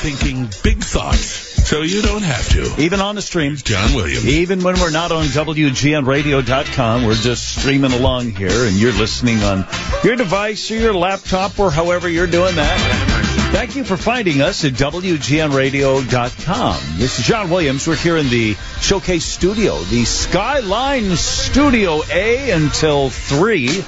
thinking big thoughts so you don't have to. Even on the stream. John Williams. Even when we're not on WGNradio.com, we're just streaming along here, and you're listening on your device or your laptop or however you're doing that. Thank you for finding us at WGNradio.com. This is John Williams. We're here in the Showcase Studio, the Skyline Studio A until 3.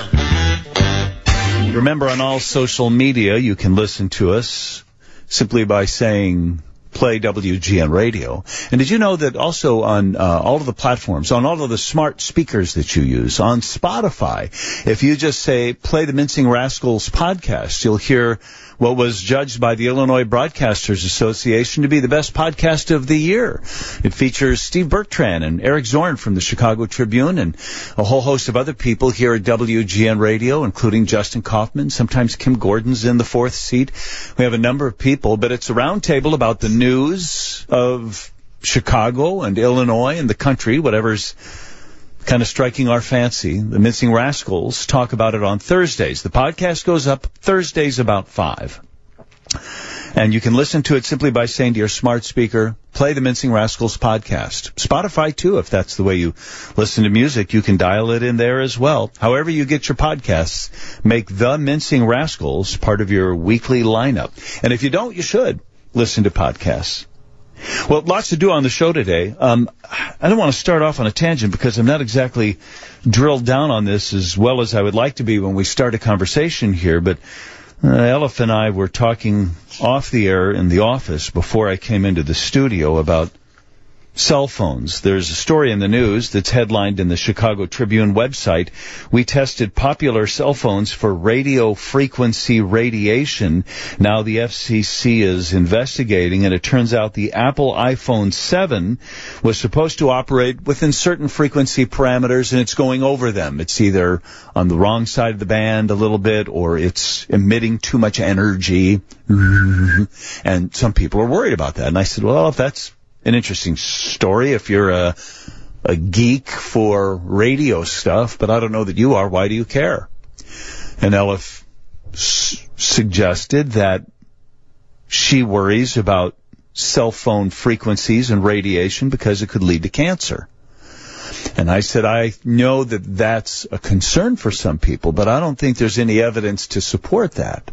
Remember, on all social media, you can listen to us simply by saying play WGN Radio. And did you know that also on all of the platforms, on all of the smart speakers that you use, on Spotify, if you just say play the Mincing Rascals podcast, you'll hear what was judged by the Illinois Broadcasters Association to be the best podcast of the year. It features Steve Bertrand and Eric Zorn from the Chicago Tribune and a whole host of other people here at WGN Radio, including Justin Kaufman. Sometimes Kim Gordon's in the fourth seat. We have a number of people, but it's a roundtable about the news of Chicago and Illinois and the country, whatever's kind of striking our fancy. The Mincing Rascals talk about it on Thursdays. The podcast goes up Thursdays about 5. And you can listen to it simply by saying to your smart speaker, play the Mincing Rascals podcast. Spotify, too, if that's the way you listen to music, you can dial it in there as well. However you get your podcasts, make the Mincing Rascals part of your weekly lineup. And if you don't, you should listen to podcasts. Well, lots to do on the show today. I don't want to start off on a tangent because I'm not exactly drilled down on this as well as I would like to be when we start a conversation here, but Elif and I were talking off the air in the office before I came into the studio about cell phones. There's a story in the news that's headlined in the Chicago Tribune website. We tested popular cell phones for radio frequency radiation. Now the FCC is investigating, and it turns out the Apple iPhone 7 was supposed to operate within certain frequency parameters, and it's going over them. It's either on the wrong side of the band a little bit, or it's emitting too much energy. And some people are worried about that. And I said, well, if that's an interesting story if you're a geek for radio stuff, but I don't know that you are. Why do you care? And Elif suggested that she worries about cell phone frequencies and radiation because it could lead to cancer. And I said, I know that that's a concern for some people, but I don't think there's any evidence to support that.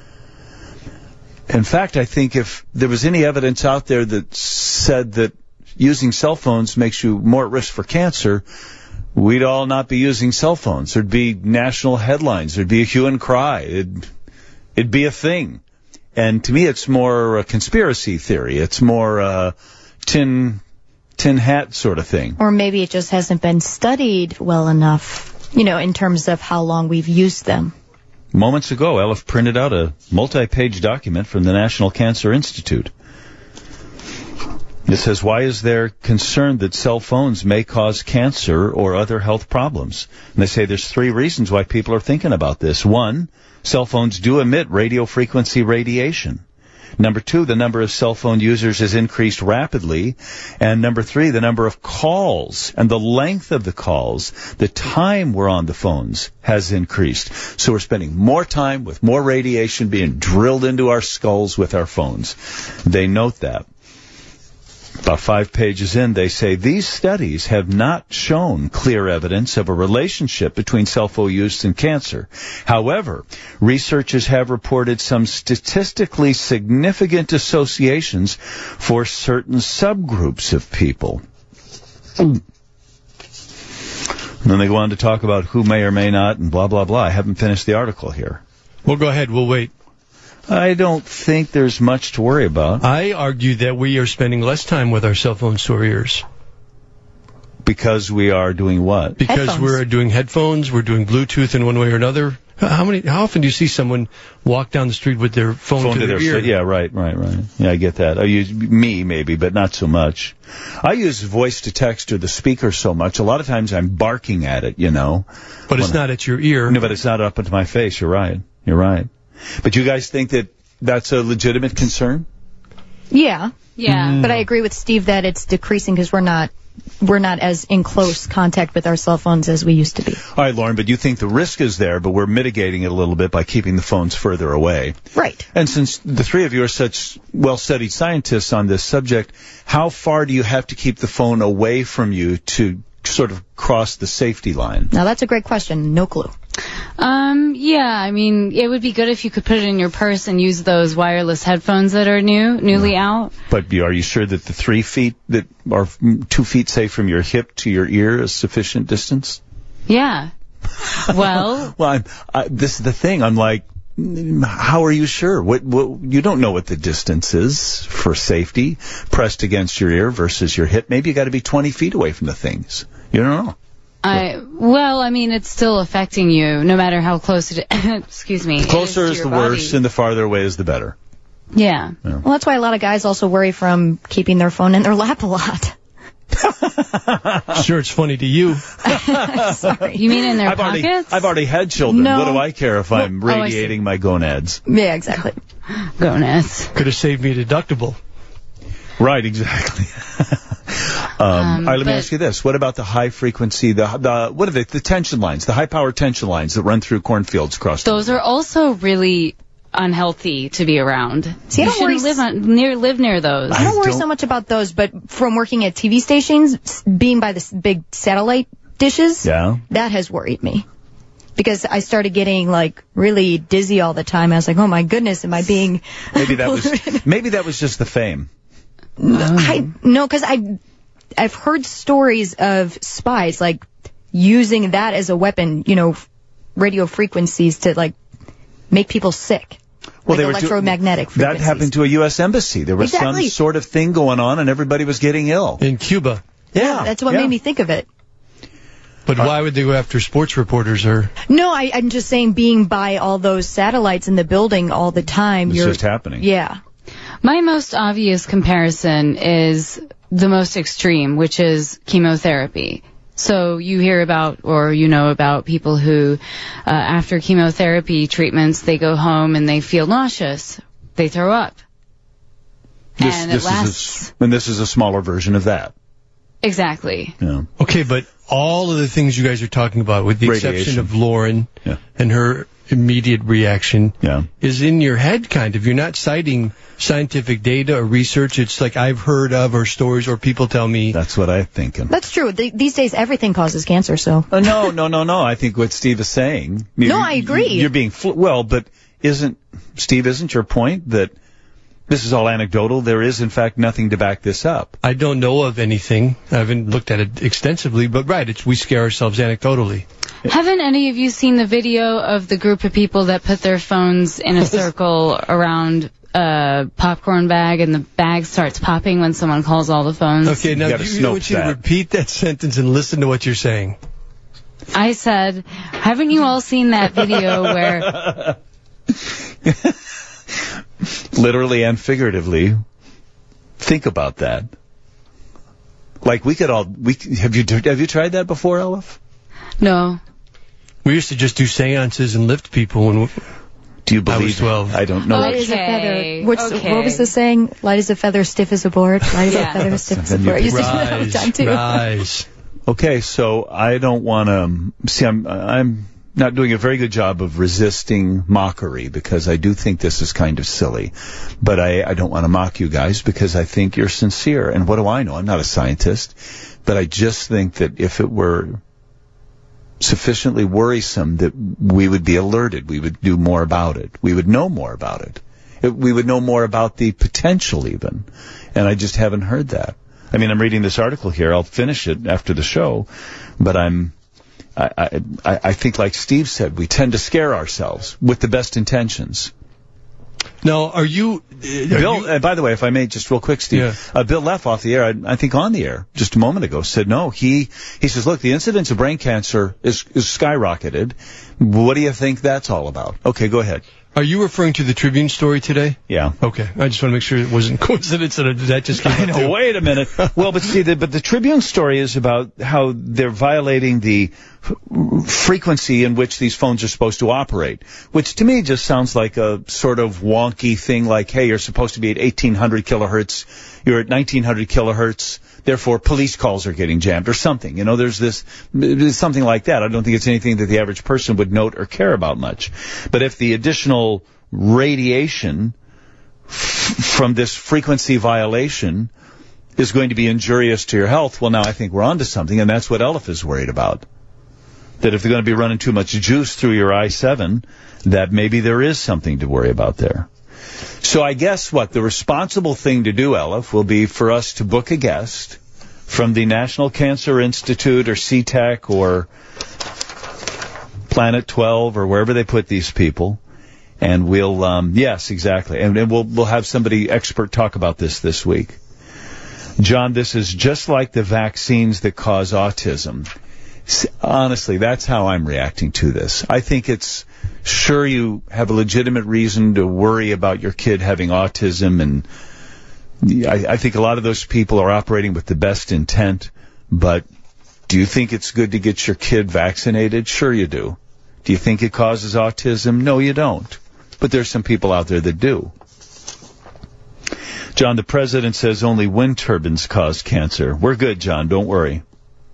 In fact, I think if there was any evidence out there that said that using cell phones makes you more at risk for cancer, we'd all not be using cell phones. There'd be national headlines. There'd be a hue and cry. It'd be a thing. And to me, it's more a conspiracy theory. It's more a tin hat sort of thing. Or maybe it just hasn't been studied well enough, in terms of how long we've used them. Moments ago, Elif printed out a multi-page document from the National Cancer Institute. It says, why is there concern that cell phones may cause cancer or other health problems? And they say there's 3 reasons why people are thinking about this. 1, cell phones do emit radio frequency radiation. Number 2, the number of cell phone users has increased rapidly. And number 3, the number of calls and the length of the calls, the time we're on the phones has increased. So we're spending more time with more radiation being drilled into our skulls with our phones. They note that. About 5 pages in, they say, these studies have not shown clear evidence of a relationship between cell phone use and cancer. However, researchers have reported some statistically significant associations for certain subgroups of people. And then they go on to talk about who may or may not and blah, blah, blah. I haven't finished the article here. Well, go ahead. We'll wait. I don't think there's much to worry about. I argue that we are spending less time with our cell phones to our ears. Because we are doing what? Because headphones. We're doing headphones, we're doing Bluetooth in one way or another. How often do you see someone walk down the street with their phone to their ear? Yeah, right. Yeah, I get that. I use me, maybe, but not so much. I use voice to text or the speaker so much. A lot of times I'm barking at it, But it's not at your ear. No, but it's not up into my face. You're right. But you guys think that that's a legitimate concern? Yeah. But I agree with Steve that it's decreasing because we're not we're not as in close contact with our cell phones as we used to be. All right, Lauren, but you think the risk is there, but we're mitigating it a little bit by keeping the phones further away. Right. And since the three of you are such well-studied scientists on this subject, how far do you have to keep the phone away from you to sort of cross the safety line? Now, that's a great question. No clue. Yeah, I mean, it would be good if you could put it in your purse and use those wireless headphones that are newly out. But are you sure that the 3 feet that are 2 feet, say, from your hip to your ear is sufficient distance? Yeah. Well, Well, this is the thing. I'm like, how are you sure? What you don't know what the distance is for safety pressed against your ear versus your hip. Maybe you got to be 20 feet away from the things. You don't know. I mean, it's still affecting you, no matter how close it excuse me. The closer is the worse, and the farther away is the better. Yeah. Well, that's why a lot of guys also worry from keeping their phone in their lap a lot. Sure, it's funny to you. Sorry. You mean in their pockets? I've already had children. No. What do I care if I'm radiating my gonads? Yeah, exactly. Gonads. Could have saved me a deductible. Right, exactly. All right, let me ask you this. What about the high frequency, what are the tension lines, the high power tension lines that run through cornfields across Those are also really unhealthy to be around. See, I don't worry. Live near those. I don't worry so much about those, but from working at TV stations, being by the big satellite dishes, that has worried me. Because I started getting, like, really dizzy all the time. I was like, oh my goodness, am I being maybe that was just the fame. No, because I've heard stories of spies, like, using that as a weapon, radio frequencies to, like, make people sick. Well, like electromagnetic frequencies. That happened to a U.S. embassy. There was some sort of thing going on, and everybody was getting ill. In Cuba. Yeah, that's what made me think of it. But why would they go after sports reporters? No, I'm just saying being by all those satellites in the building all the time. It's just happening. Yeah. My most obvious comparison is the most extreme, which is chemotherapy. So you hear about, or you know about people who, after chemotherapy treatments, they go home and they feel nauseous. They throw up. And it lasts. And this is a smaller version of that. Exactly. Yeah. Okay, but all of the things you guys are talking about, with the exception of Lauren and her immediate reaction, is in your head, kind of. You're not citing scientific data or research. It's like I've heard of, or stories, or people tell me. That's what I'm thinking. That's true. These days, everything causes cancer, so. No. I think what Steve is saying. I agree. You're being, but isn't your point that this is all anecdotal? There is, in fact, nothing to back this up. I don't know of anything. I haven't looked at it extensively, but we scare ourselves anecdotally. Haven't any of you seen the video of the group of people that put their phones in a circle around a popcorn bag, and the bag starts popping when someone calls all the phones? Okay, now I want you to repeat that sentence and listen to what you're saying. I said, haven't you all seen that video where... Literally and figuratively, think about that. Like have you tried that before, Elif? No. We used to just do seances and lift people when do you believe I was 12. I don't know. Light as a feather. What was the saying? Light as a feather, stiff as a board. Light as a feather, stiff as a board. I used to do that all the time, too. Rise. Okay, so I don't want to... See, I'm not doing a very good job of resisting mockery, because I do think this is kind of silly. But I don't want to mock you guys, because I think you're sincere. And what do I know? I'm not a scientist. But I just think that if it were sufficiently worrisome, that we would be alerted. We would do more about it. We would know more about it. We would know more about the potential even. And I just haven't heard that. I mean, I'm reading this article here. I'll finish it after the show. But I think, like Steve said, we tend to scare ourselves with the best intentions. Now, Bill, by the way, if I may, just real quick, Steve, Bill left off the air, I think on the air, just a moment ago, said no. He says, look, the incidence of brain cancer is skyrocketed. What do you think that's all about? Okay, go ahead. Are you referring to the Tribune story today? Yeah. Okay. I just want to make sure it wasn't coincidence that just came Wait a minute. Well, but see, the Tribune story is about how they're violating the frequency in which these phones are supposed to operate, which to me just sounds like a sort of wonky thing like, hey, you're supposed to be at 1800 kilohertz, you're at 1900 kilohertz, therefore police calls are getting jammed or something. You know, there's something like that. I don't think it's anything that the average person would note or care about much. But if the additional radiation from this frequency violation is going to be injurious to your health, well, now I think we're onto something, and that's what Elif is worried about. That if they're going to be running too much juice through your i7, that maybe there is something to worry about there. So I guess what the responsible thing to do, Elif, will be for us to book a guest from the National Cancer Institute or CTEC or Planet 12 or wherever they put these people. And we'll, yes, exactly. And we'll have somebody expert talk about this week. John, this is just like the vaccines that cause autism. Honestly, that's how I'm reacting to this. I think it's, sure, you have a legitimate reason to worry about your kid having autism, and I think a lot of those people are operating with the best intent, but do you think it's good to get your kid vaccinated? Sure you do. Do you think it causes autism? No, you don't. But there's some people out there that do. John, the president says only wind turbines cause cancer. We're good, John. Don't worry.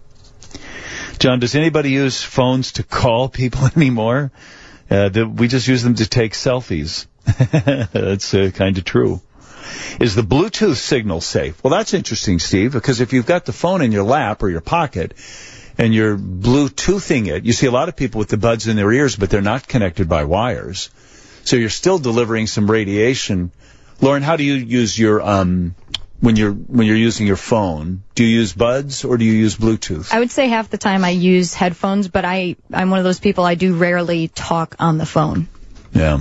John, does anybody use phones to call people anymore? We just use them to take selfies. That's kind of true. Is the Bluetooth signal safe? Well, that's interesting, Steve, because if you've got the phone in your lap or your pocket and you're Bluetoothing it, you see a lot of people with the buds in their ears, but they're not connected by wires. So you're still delivering some radiation. Lauren, how do you use your when you're using your phone? Do you use buds or do you use Bluetooth? I would say half the time I use headphones, but I'm one of those people, I do rarely talk on the phone. Yeah.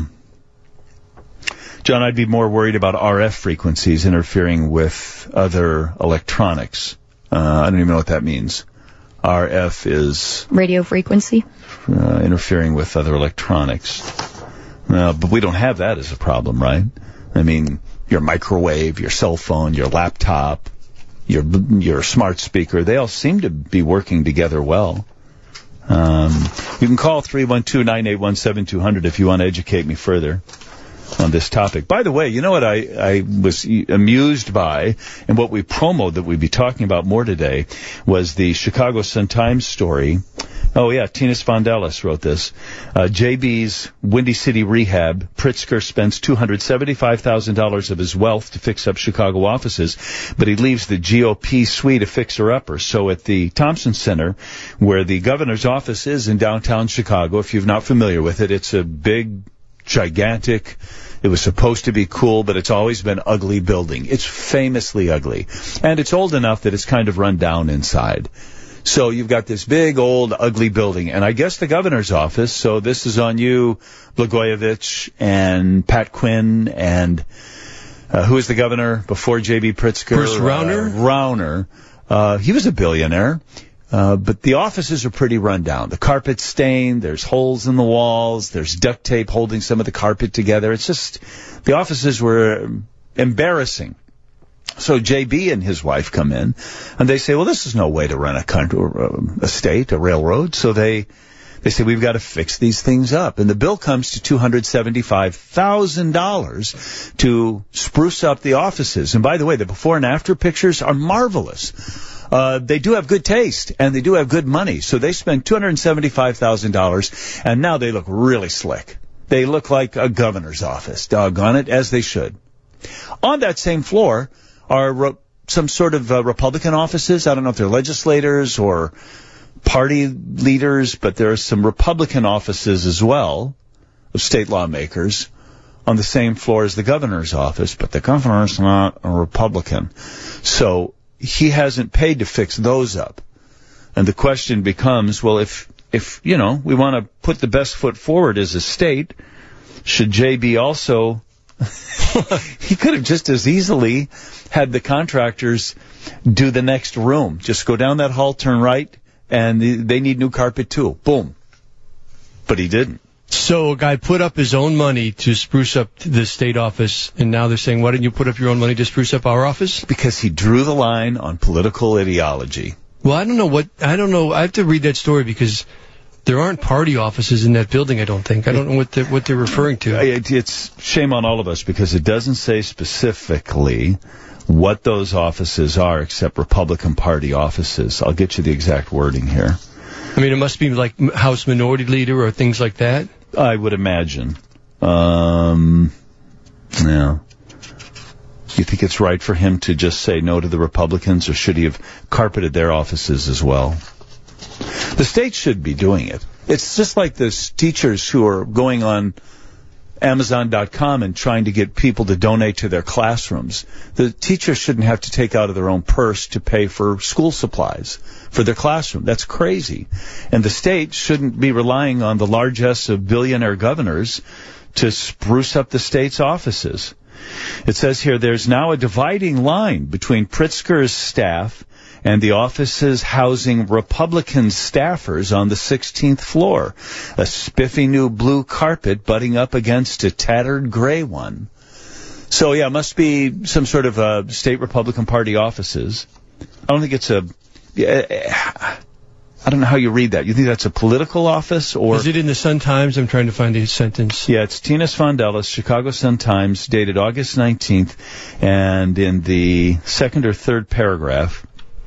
John, I'd be more worried about RF frequencies interfering with other electronics. I don't even know what that means. RF is... radio frequency. Interfering with other electronics. But we don't have that as a problem, right? I mean, your microwave, your cell phone, your laptop, your smart speaker, they all seem to be working together well. You can call 312-981-7200 if you want to educate me further on this topic. By the way, you know what I was amused by, and what we promoted that we'd be talking about more today, was the Chicago Sun-Times story. Oh, yeah, Tina Spondelis wrote this. JB's Windy City Rehab, Pritzker spends $275,000 of his wealth to fix up Chicago offices, but he leaves the GOP suite a fixer-upper. So at the Thompson Center, where the governor's office is in downtown Chicago, if you're not familiar with it, it's a big, gigantic, it was supposed to be cool, but it's always been ugly building. It's famously ugly. And it's old enough that it's kind of run down inside. So you've got this big, old, ugly building, and I guess the governor's office, so this is on you, Blagojevich and Pat Quinn, and who was the governor before J.B. Pritzker? Bruce Rauner? Rauner. He was a billionaire, but the offices are pretty run down. The carpet's stained, there's holes in the walls, there's duct tape holding some of the carpet together. It's just, the offices were embarrassing. So JB and his wife come in, and they say, well, this is no way to run a state, a railroad. So they say, we've got to fix these things up. And the bill comes to $275,000 to spruce up the offices. And by the way, the before and after pictures are marvelous. They do have good taste, and they do have good money. So they spent $275,000, and now they look really slick. They look like a governor's office, doggone it, as they should. On that same floor are some sort of Republican offices. I don't know if they're legislators or party leaders, but there are some Republican offices as well of state lawmakers on the same floor as the governor's office, but the governor's not a Republican. So he hasn't paid to fix those up. And the question becomes, well, if you know, we want to put the best foot forward as a state, should JB also... He could have just as easily had the contractors do the next room. Just go down that hall, turn right, and they need new carpet too. Boom. But he didn't. So a guy put up his own money to spruce up the state office, and now they're saying, why didn't you put up your own money to spruce up our office? Because he drew the line on political ideology. Well, I don't know. I have to read that story because there aren't party offices in that building, I don't think. I don't know what they're referring to. It's shame on all of us because it doesn't say specifically what those offices are except Republican Party offices. I'll get you the exact wording here. I mean, it must be like House Minority Leader or things like that? I would imagine. Yeah. Do you think it's right for him to just say no to the Republicans, or should he have carpeted their offices as well? The state should be doing it. It's just like those teachers who are going on Amazon.com and trying to get people to donate to their classrooms. The teachers shouldn't have to take out of their own purse to pay for school supplies for their classroom. That's crazy. And the state shouldn't be relying on the largesse of billionaire governors to spruce up the state's offices. It says here, there's now a dividing line between Pritzker's staff and the offices housing Republican staffers on the 16th floor. A spiffy new blue carpet butting up against a tattered gray one. So, yeah, it must be some sort of state Republican Party offices. I don't think it's I don't know how you read that. You think that's a political office? Or is it in the Sun-Times? I'm trying to find the sentence. Yeah, it's Tina Sfondelis, Chicago Sun-Times, dated August 19th, and in the second or third paragraph,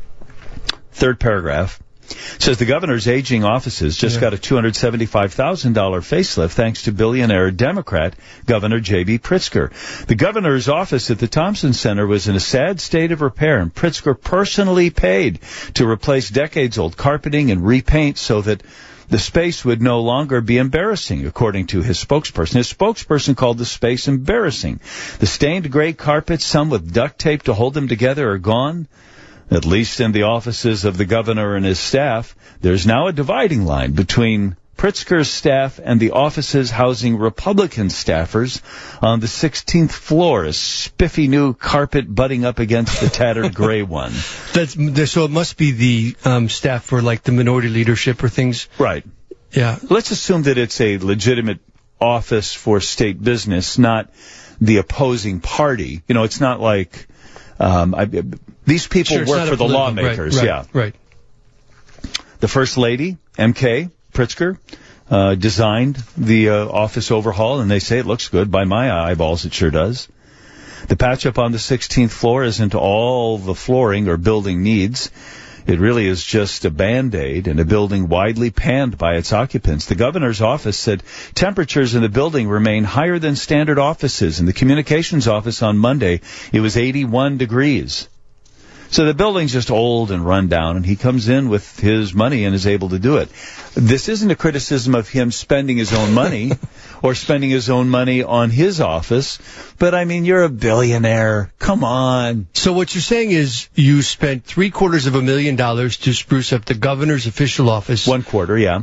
says the governor's aging offices just got a $275,000 facelift thanks to billionaire Democrat Governor J.B. Pritzker. The governor's office at the Thompson Center was in a sad state of repair, and Pritzker personally paid to replace decades-old carpeting and repaint so that the space would no longer be embarrassing, according to his spokesperson. His spokesperson called the space embarrassing. The stained gray carpets, some with duct tape to hold them together, are gone. At least in the offices of the governor and his staff, there's now a dividing line between Pritzker's staff and the offices housing Republican staffers on the 16th floor, a spiffy new carpet butting up against the tattered gray one. So it must be the staff for, like, the minority leadership or things? Right. Yeah. Let's assume that it's a legitimate office for state business, not the opposing party. You know, it's not like... these people work for the lawmakers. Right. The First Lady, MK Pritzker, designed the office overhaul, and they say it looks good. By my eyeballs, it sure does. The patch-up on the 16th floor isn't all the flooring or building needs. It really is just a Band-Aid and a building widely panned by its occupants. The governor's office said temperatures in the building remain higher than standard offices. In the communications office on Monday, it was 81 degrees. So the building's just old and run down, and he comes in with his money and is able to do it. This isn't a criticism of him spending his own money or spending his own money on his office, but, I mean, you're a billionaire. Come on. So what you're saying is you spent $750,000 to spruce up the governor's official office. $1/4, yeah.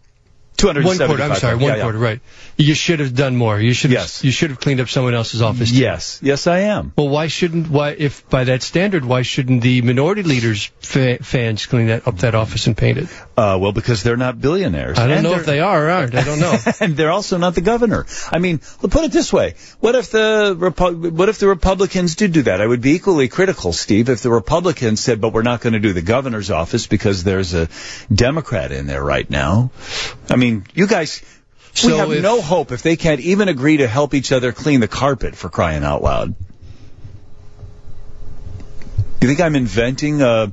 $1/4, right. You should have done more. You should have cleaned up someone else's office too. Yes, I am. Well, if by that standard, why shouldn't the minority leaders' fans clean up that office and paint it? Well, because they're not billionaires. I don't know if they are or aren't. I don't know. And they're also not the governor. I mean, put it this way. What if the Republicans did do that? I would be equally critical, Steve, if the Republicans said, but we're not going to do the governor's office because there's a Democrat in there right now. I mean, you guys, we have no hope if they can't even agree to help each other clean the carpet, for crying out loud. You think I'm inventing a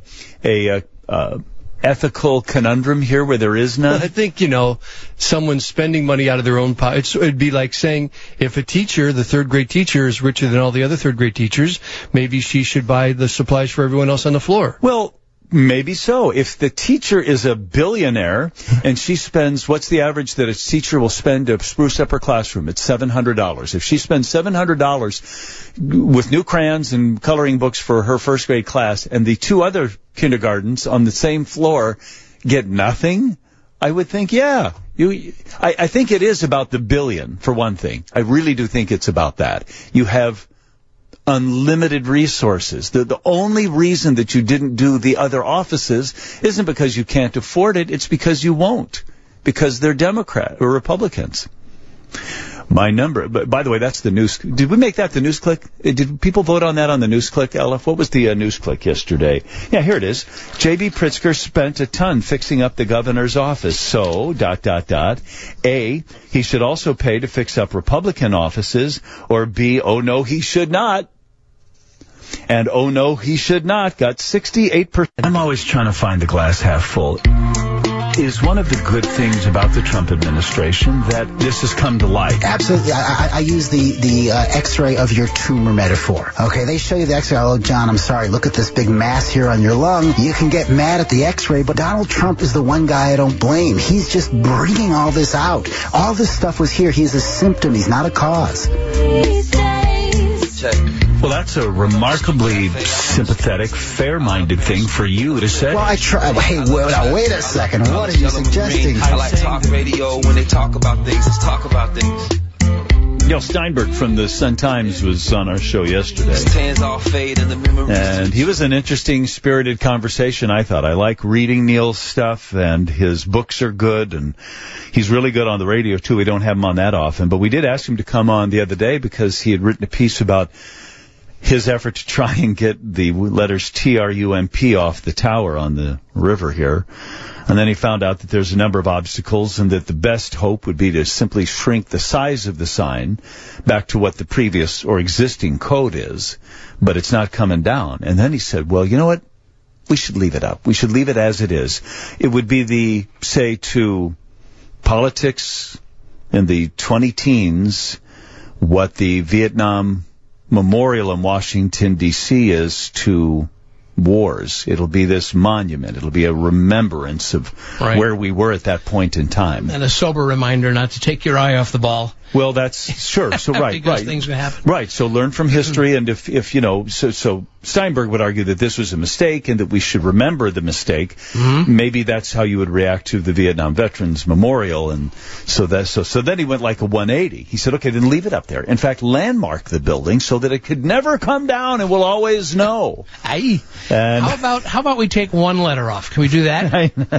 ethical conundrum here where there is none? Well, I think, someone's spending money out of their own pocket. It'd be like saying if a teacher, the third-grade teacher, is richer than all the other third-grade teachers, maybe she should buy the supplies for everyone else on the floor. Well, maybe so. If the teacher is a billionaire and she spends, what's the average that a teacher will spend to spruce up her classroom? It's $700. If she spends $700 with new crayons and coloring books for her first grade class and the two other kindergartens on the same floor get nothing, I would think, I think it is about the billion, for one thing. I really do think it's about that. You have unlimited resources. The only reason that you didn't do the other offices isn't because you can't afford it. It's because you won't. Because they're Democrat or Republicans. My number, but by the way, that's the news. Did we make that the news click? Did people vote on that on the news click, LF? What was the news click yesterday? Yeah, here it is. J.B. Pritzker spent a ton fixing up the governor's office. So, ... A, he should also pay to fix up Republican offices, or B, oh no, he should not. And oh no, he should not got 68%. I'm always trying to find the glass half full. Is one of the good things about the Trump administration that this has come to light? Absolutely. I use the X-ray of your tumor metaphor. Okay, they show you the X-ray. Oh, John, I'm sorry. Look at this big mass here on your lung. You can get mad at the X-ray, but Donald Trump is the one guy I don't blame. He's just bringing all this out. All this stuff was here. He's a symptom. He's not a cause. Well, that's a remarkably sympathetic, fair-minded thing for you to say. Well, I try. Hey, now, wait a second. What are you suggesting? I like talk radio. When they talk about things, let's talk about things. Neil Steinberg from the Sun-Times was on our show yesterday. And he was an interesting, spirited conversation, I thought. I like reading Neil's stuff, and his books are good, and he's really good on the radio, too. We don't have him on that often. But we did ask him to come on the other day because he had written a piece about his effort to try and get the letters TRUMP off the tower on the river here. And then he found out that there's a number of obstacles and that the best hope would be to simply shrink the size of the sign back to what the previous or existing code is, but it's not coming down. And then he said, well, you know what? We should leave it up. We should leave it as it is. It would be the, say, to politics in the 20-teens, what the Vietnam Memorial in Washington, D.C. is to wars. It'll be this monument. It'll be a remembrance of where we were at that point in time. And a sober reminder not to take your eye off the ball. Well, that's sure. So because things can happen. Right. So learn from history, and if you know, so Steinberg would argue that this was a mistake and that we should remember the mistake. Mm-hmm. Maybe that's how you would react to the Vietnam Veterans Memorial, and so then he went like a 180. He said, okay, then leave it up there. In fact, landmark the building so that it could never come down, and we'll always know. Aye. And how about we take one letter off? Can we do that?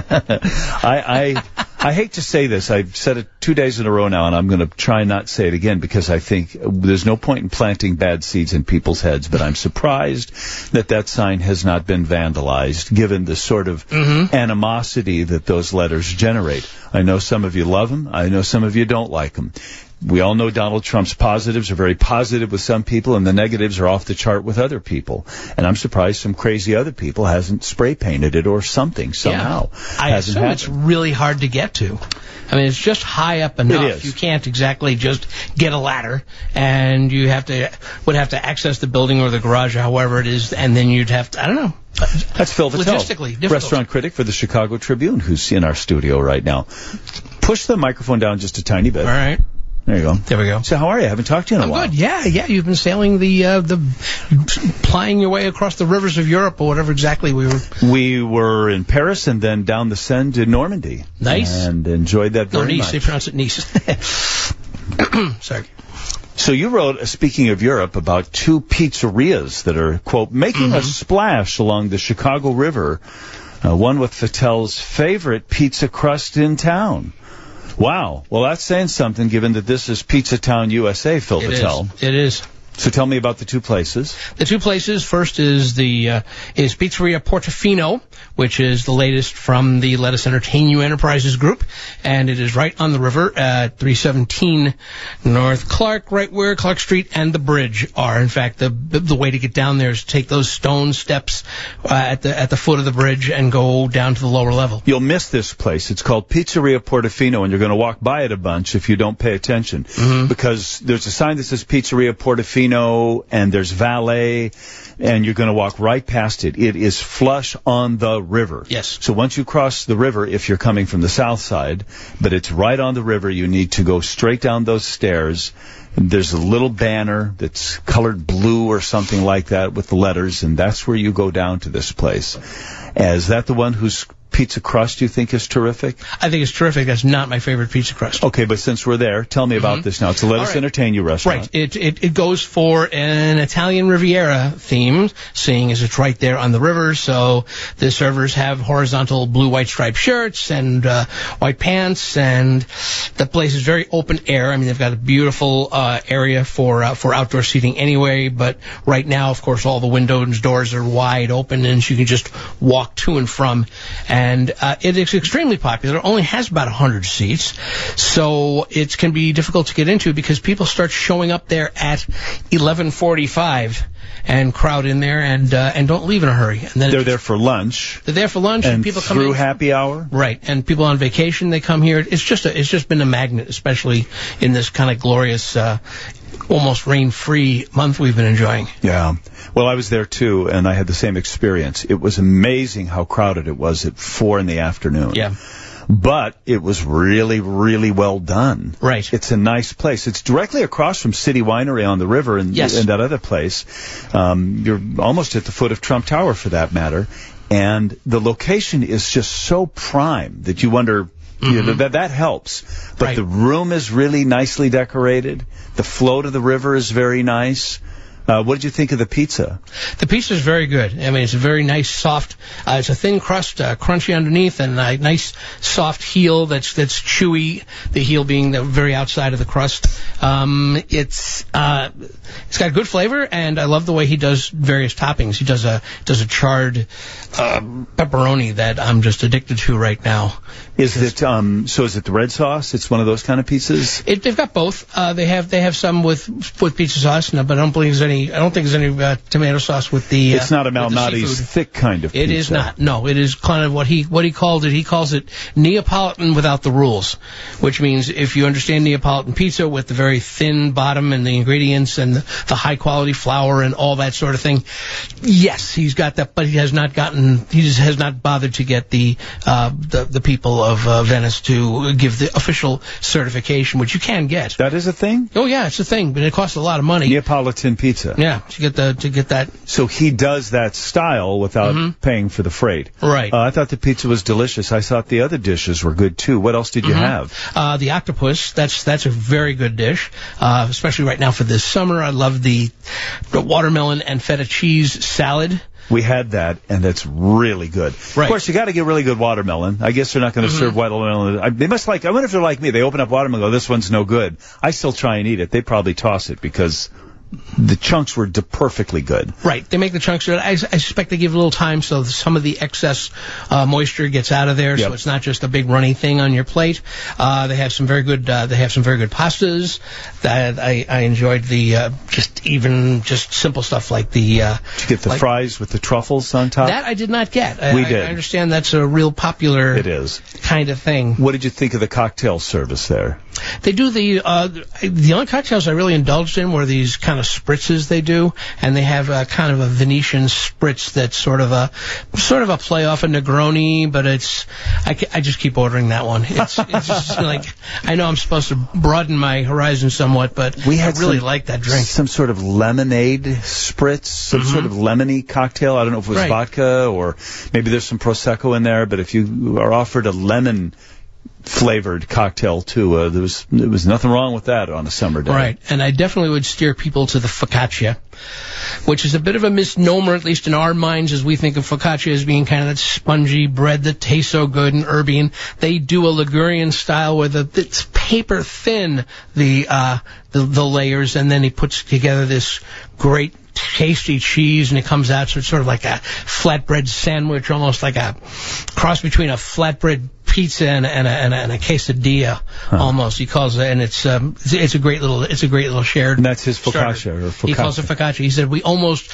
I hate to say this. I've said it 2 days in a row now, and I'm going to try not say it again because I think there's no point in planting bad seeds in people's heads, but I'm surprised that sign has not been vandalized, given the sort of animosity that those letters generate. I know some of you love them. I know some of you don't like them. We all know Donald Trump's positives are very positive with some people, and the negatives are off the chart with other people. And I'm surprised some crazy other people hasn't spray painted it or something somehow. Yeah. I assume it's really hard to get to. I mean, it's just high up enough. It is. You can't exactly just get a ladder, and you would have to access the building or the garage or however it is, and then you'd have to, I don't know. That's Phil Vitale, logistically difficult. Restaurant critic for the Chicago Tribune, who's in our studio right now. Push the microphone down just a tiny bit. All right. There you go. There we go. So how are you? I haven't talked to you in a while. I'm good. Yeah. You've been sailing plying your way across the rivers of Europe or whatever exactly we were. We were in Paris and then down the Seine to Normandy. Nice. And enjoyed that very Nice. much. They pronounce it Nice. Sorry. So you wrote, speaking of Europe, about two pizzerias that are, quote, making a splash along the Chicago River. One with Vitel's favorite pizza crust in town. Wow. Well, that's saying something, given that this is Pizza Town, USA, Phil Vitel. It is. So tell me about the two places. The two places, first is Pizzeria Portofino, which is the latest from the Let Us Entertain You Enterprises group, and it is right on the river at 317 North Clark, right where Clark Street and the bridge are. In fact, the way to get down there is to take those stone steps at the foot of the bridge and go down to the lower level. You'll miss this place. It's called Pizzeria Portofino, and you're going to walk by it a bunch if you don't pay attention, because there's a sign that says Pizzeria Portofino, and there's valet, and you're going to walk right past it. It is flush on the river. Yes. So once you cross the river, if you're coming from the south side, but it's right on the river, you need to go straight down those stairs. There's a little banner that's colored blue or something like that with the letters, and that's where you go down to this place. Is that the one whose pizza crust you think is terrific? I think it's terrific. That's not my favorite pizza crust. Okay, but since we're there, tell me about this now. It's a Let Us Entertain You restaurant. Right. It goes for an Italian Riviera theme, seeing as it's right there on the river. So the servers have horizontal blue-white striped shirts and white pants, and the place is very open air. I mean, they've got a beautiful area for outdoor seating anyway, but right now, of course, all the windows and doors are wide open, and you can just walk to and from. And it is extremely popular. It only has about 100 seats, so it can be difficult to get into because people start showing up there at 11:45 and crowd in there and don't leave in a hurry. And then they're there for lunch. They're there for lunch, and people come through in. Happy hour. Right, and people on vacation, they come here. It's just been a magnet, especially in this kind of glorious, almost rain-free month we've been enjoying. Yeah. Well, I was there too, and I had the same experience. It was amazing how crowded it was at 4 in the afternoon. Yeah. But it was really, really well done. Right. It's a nice place. It's directly across from City Winery on the river and that other place. You're almost at the foot of Trump Tower, for that matter. And the location is just so prime that you wonder... You know, that helps. But the room is really nicely decorated. The flow to the river is very nice. What did you think of the pizza? The pizza is very good. I mean, it's a very nice, soft. It's a thin crust, crunchy underneath, and a nice, soft heel that's chewy. The heel being the very outside of the crust. It's got good flavor, and I love the way he does various toppings. He does a charred pepperoni that I'm just addicted to right now. Is it the red sauce? It's one of those kind of pizzas. They've got both. They have some with pizza sauce, but I don't believe there's any tomato sauce with the. It's not a Malnati's thick kind of pizza. It is not. No, it is kind of what he called it. He calls it Neapolitan without the rules, which means if you understand Neapolitan pizza with the very thin bottom and the ingredients and the high quality flour and all that sort of thing, yes, he's got that, but he has not bothered to get the people of Venice to give the official certification, which you can get. That is a thing? Oh yeah, it's a thing, but it costs a lot of money. Neapolitan pizza. Yeah, to get that. So he does that style without paying for the freight. Right. I thought the pizza was delicious. I thought the other dishes were good too. What else did you have? The octopus. That's a very good dish, especially right now for this summer. I love the watermelon and feta cheese salad. We had that, and it's really good. Right. Of course, you got to get really good watermelon. I guess they're not going to serve watermelon. They must I wonder if they're like me. They open up watermelon and go, this one's no good. I still try and eat it. They probably toss it because the chunks were perfectly good. Right. They make the chunks good. I suspect they give a little time so some of the excess moisture gets out of there, so it's not just a big runny thing on your plate. They have some very good pastas that I enjoyed. The just simple stuff like the. Did you get the fries with the truffles on top? That I did not get. We did. I understand that's a real popular. It is kind of thing. What did you think of the cocktail service there? They do the only cocktails I really indulged in were these kind of spritzes they do, and they have a kind of a Venetian spritz that's sort of a play off a Negroni, but I just keep ordering that one. It's just like, I know I'm supposed to broaden my horizon somewhat, but I really like that drink. Some sort of lemonade spritz, some sort of lemony cocktail. I don't know if it was vodka or maybe there's some Prosecco in there, but if you are offered a lemon flavored cocktail too, there was nothing wrong with that on a summer day. Right, and I definitely would steer people to the focaccia, which is a bit of a misnomer, at least in our minds, as we think of focaccia as being kind of that spongy bread that tastes so good and herby. And they do a Ligurian style where it's paper thin, the layers, and then he puts together this great tasty cheese, and it comes out, so it's sort of like a flatbread sandwich, almost like a cross between a flatbread pizza and a quesadilla, almost. He calls it, and it's a great little shared. And that's his focaccia, or focaccia. He calls it focaccia. He said we almost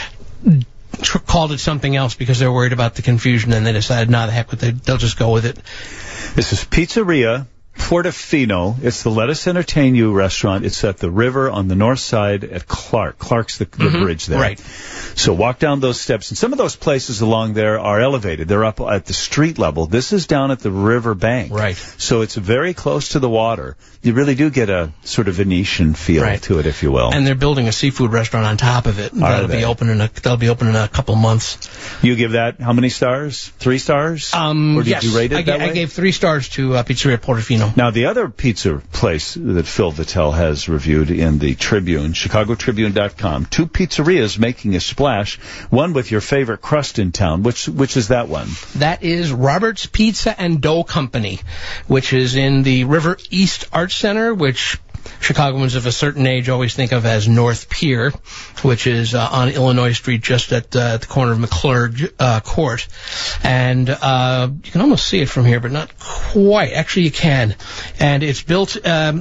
called it something else because they were worried about the confusion, and they decided, the heck with it, they'll just go with it. This is Pizzeria Portofino. It's the Let Us Entertain You restaurant. It's at the river on the north side at Clark. Clark's the bridge there. Right. So walk down those steps. And some of those places along there are elevated. They're up at the street level. This is down at the river bank. Right. So it's very close to the water. You really do get a sort of Venetian feel to it, if you will. And they're building a seafood restaurant on top of it. That'll be open in a couple months. You give that how many stars? 3 stars? Or did you rate it that way? I gave 3 stars to Pizzeria Portofino. Now, the other pizza place that Phil Vitale has reviewed in the Tribune, ChicagoTribune.com, 2 pizzerias making a splash, one with your favorite crust in town. Which is that one? That is Robert's Pizza and Dough Company, which is in the River East Arts Center, which Chicagoans of a certain age always think of as North Pier, which is on Illinois Street, just at the corner of McClurg Court. And you can almost see it from here, but not quite. Actually, you can. And it's built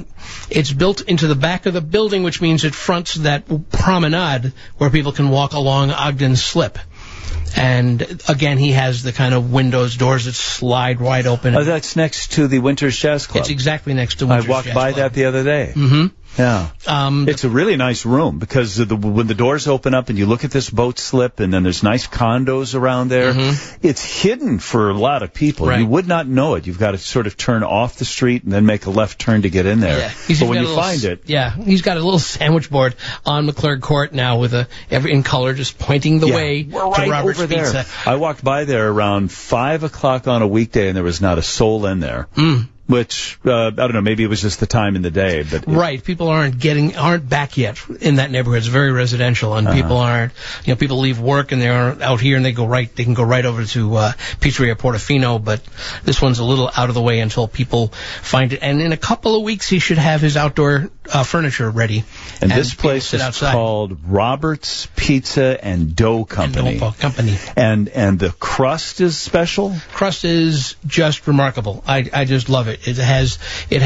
into the back of the building, which means it fronts that promenade where people can walk along Ogden Slip. And again, he has the kind of windows, doors that slide wide open. Oh, that's next to the Winters Jazz Club. It's exactly next to Winters Jazz Club. I walked by that the other day. Mm-hmm. Yeah. It's a really nice room because when the doors open up and you look at this boat slip and then there's nice condos around there, it's hidden for a lot of people. Right. You would not know it. You've got to sort of turn off the street and then make a left turn to get in there. Yeah. But when you find it... Yeah, he's got a little sandwich board on McClurg Court now with in color just pointing the way to Robert's over Pizza. There. I walked by there around 5 o'clock on a weekday and there was not a soul in there. Which, I don't know, maybe it was just the time in the day. But right, people aren't back yet in that neighborhood. It's very residential, and people leave work and they're out here and they can go right over to Pizzeria Portofino, but this one's a little out of the way until people find it. And in a couple of weeks, he should have his outdoor furniture ready. And this place is called Robert's Pizza and Dough Company. And the crust is special? Crust is just remarkable. I just love it. It's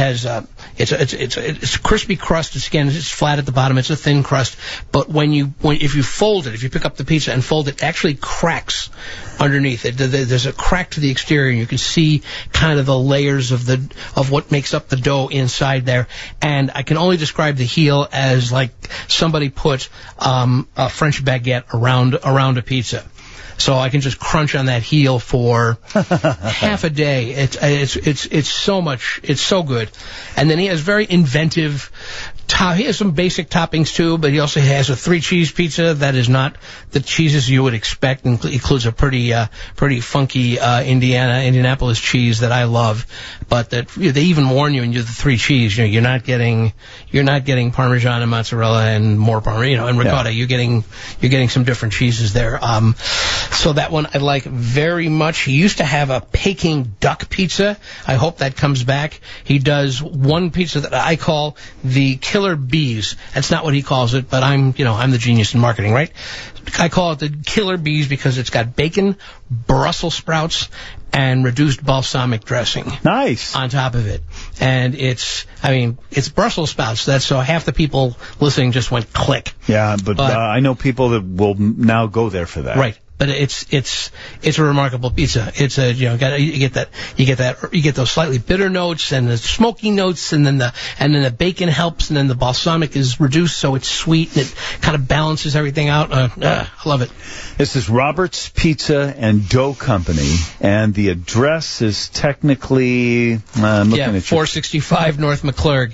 a crispy crust. It's flat at the bottom. It's a thin crust. But if you fold it, if you pick up the pizza and fold it, it actually cracks underneath it. There's a crack to the exterior, and you can see kind of the layers of what makes up the dough inside there. And I can only describe the heel as like somebody put a French baguette around a pizza. So I can just crunch on that heel for half a day. It's so much. It's so good. And then he has very inventive. He has some basic toppings too, but he also has a 3-cheese pizza that is not the cheeses you would expect. It includes a pretty funky Indianapolis cheese that I love. But that they even warn you when you do the 3-cheese. You're not getting Parmesan and mozzarella and more Parmesan, and ricotta. Yeah. You're getting some different cheeses there. So that one I like very much. He used to have a Peking duck pizza. I hope that comes back. He does one pizza that I call the Killer Bees. That's not what he calls it, but I'm the genius in marketing, right? I call it the Killer Bees because it's got bacon, Brussels sprouts, and reduced balsamic dressing. Nice. On top of it. And it's Brussels sprouts. That's so half the people listening just went click. Yeah, but I know people that will now go there for that. Right. But it's a remarkable pizza. It's you get those slightly bitter notes and the smoky notes, and then the bacon helps, and then the balsamic is reduced, so it's sweet and it kind of balances everything out. I love it. This is Robert's Pizza and Dough Company, and the address is technically 465 North McClurg.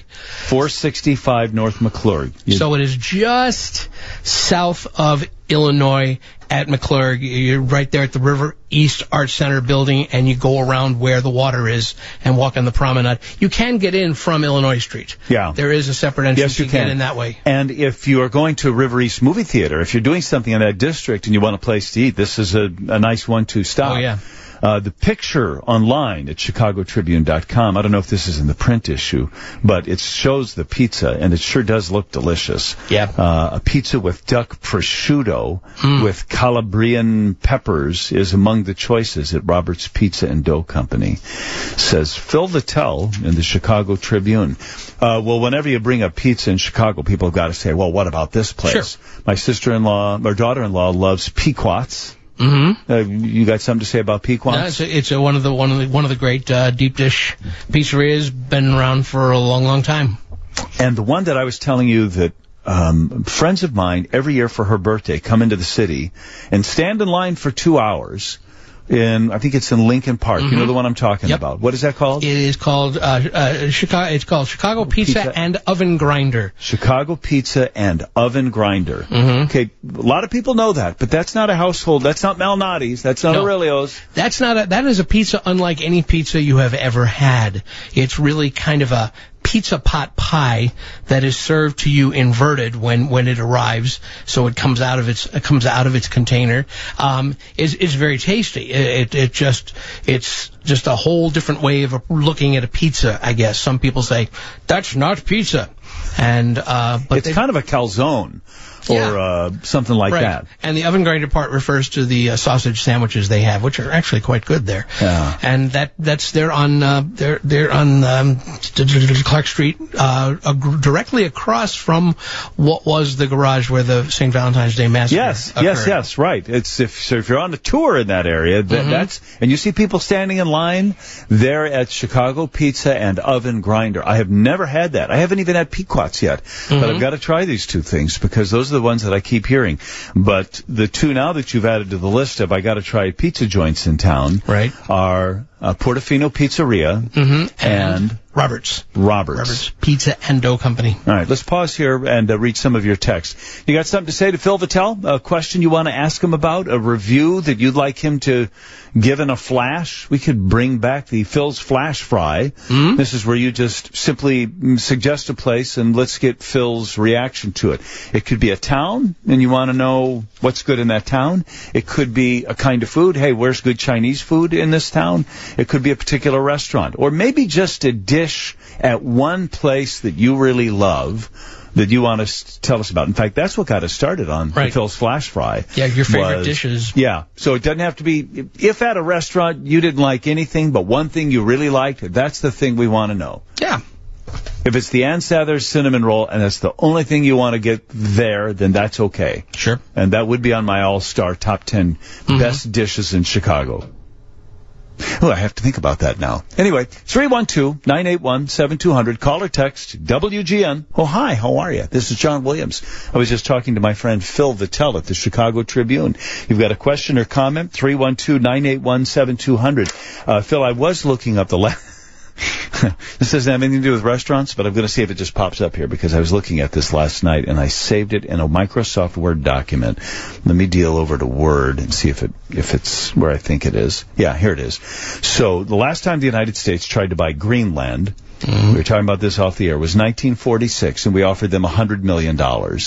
465 North McClurg. So it is just south of Illinois at McClurg. You're right there at the River East Arts Center building, and you go around where the water is and walk on the promenade. You can get in from Illinois Street. Yeah. There is a separate entrance. Yes, you can get in that way. And if you are going to River East Movie Theater, if you're doing something in that district and you want a place to eat, this is a nice one to stop. Oh, yeah. The picture online at ChicagoTribune.com, I don't know if this is in the print issue, but it shows the pizza, and it sure does look delicious. Yeah. A pizza with duck prosciutto with Calabrian peppers is among the choices at Robert's Pizza and Dough Company, says Phil Vitale in the Chicago Tribune. Well, whenever you bring up pizza in Chicago, people have got to say, well, what about this place? Sure. My sister-in-law, or daughter-in-law, loves Pequot's. Mm-hmm. You got something to say about Pequot's? No, it's one of the great deep dish pizzerias. Been around for a long, long time. And the one that I was telling you that friends of mine every year for her birthday come into the city and stand in line for 2 hours. I think it's in Lincoln Park. You know the one I'm talking about. What is that called? It is called Chicago. It's called Chicago Pizza and Oven Grinder. Chicago Pizza and Oven Grinder. Okay, a lot of people know that, but that's not a household. That's not Malnati's. That's not Aurelio's. That is a pizza unlike any pizza you have ever had. It's really kind of a pizza pot pie that is served to you inverted when it arrives, so it comes out of its container. It's very tasty. It's just a whole different way of looking at a pizza, I guess. Some people say that's not pizza, and but it's kind of a calzone. Or something like that. And the oven grinder part refers to the sausage sandwiches they have, which are actually quite good there. Yeah. And they're on Clark Street, directly across from what was the garage where the St. Valentine's Day Massacre occurred. Yes, right. If you're on a tour in that area, and you see people standing in line there at Chicago Pizza and Oven Grinder. I have never had that. I haven't even had Pequot's yet, but I've got to try these two things because those are the ones that I keep hearing. But the two now that you've added to the list of I got to try pizza joints in town are Portofino Pizzeria and Roberts Pizza and Dough Company. All right, let's pause here and read some of your texts. You got something to say to Phil Vitale? A question you want to ask him about? A review that you'd like him to give in a flash? We could bring back the Phil's Flash Fry. This is where you just simply suggest a place and let's get Phil's reaction to it. It could be a town and you want to know what's good in that town. It could be a kind of food. Hey, where's good Chinese food in this town? It could be a particular restaurant. Or maybe just a dish at one place that you really love that you want to tell us about. In fact, that's what got us started on Phil's Flash Fry. Yeah, your favorite dishes. Yeah, so it doesn't have to be, if at a restaurant you didn't like anything, but one thing you really liked, that's the thing we want to know. Yeah. If it's the Ann Sather's cinnamon roll and that's the only thing you want to get there, then that's okay. Sure. And that would be on my all-star top 10 best dishes in Chicago. Oh, I have to think about that now. Anyway, 312-981-7200. Call or text WGN. Oh, hi, how are you? This is John Williams. I was just talking to my friend Phil Vitale at the Chicago Tribune. You've got a question or comment? 312-981-7200. Phil, I was looking up the last... This doesn't have anything to do with restaurants, but I'm going to see if it just pops up here because I was looking at this last night and I saved it in a Microsoft Word document. Let me deal over to Word and see if it's where I think it is. Yeah, here it is. So the last time the United States tried to buy Greenland, we were talking about this off the air, was 1946, and we offered them $100 million.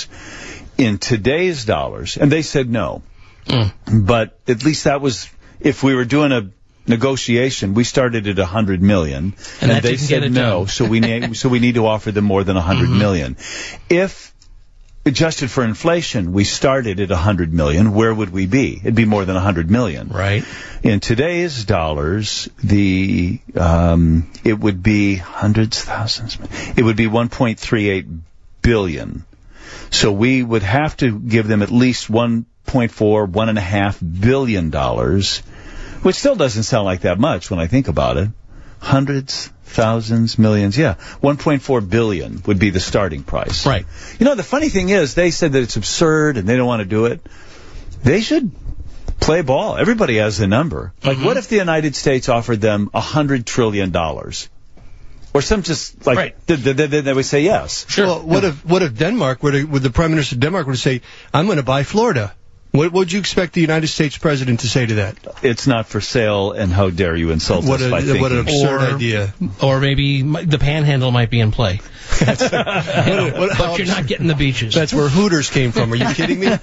In today's dollars, and they said no. But at least that was, if we were doing a negotiation, we started at $100 million, and they said no. So we need to offer them more than $100 million. If adjusted for inflation, we started at $100 million, where would we be? It'd be more than $100 million. Right. In today's dollars, it would be hundreds, thousands. It would be $1.38 billion. So we would have to give them at least $1.5 billion. Which still doesn't sound like that much when I think about it. Hundreds, thousands, millions, yeah. $1.4 billion would be the starting price. Right. You know, the funny thing is, they said that it's absurd and they don't want to do it. They should play ball. Everybody has a number. Like, what if the United States offered them $100 trillion? Or some just, like, they would say yes. Sure. Well, what if Denmark, would the Prime Minister of Denmark would say, I'm going to buy Florida? What would you expect the United States president to say to that? It's not for sale, and how dare you insult us by thinking. What an absurd idea. Or maybe the panhandle might be in play. But you're not getting the beaches. That's where Hooters came from. Are you kidding me?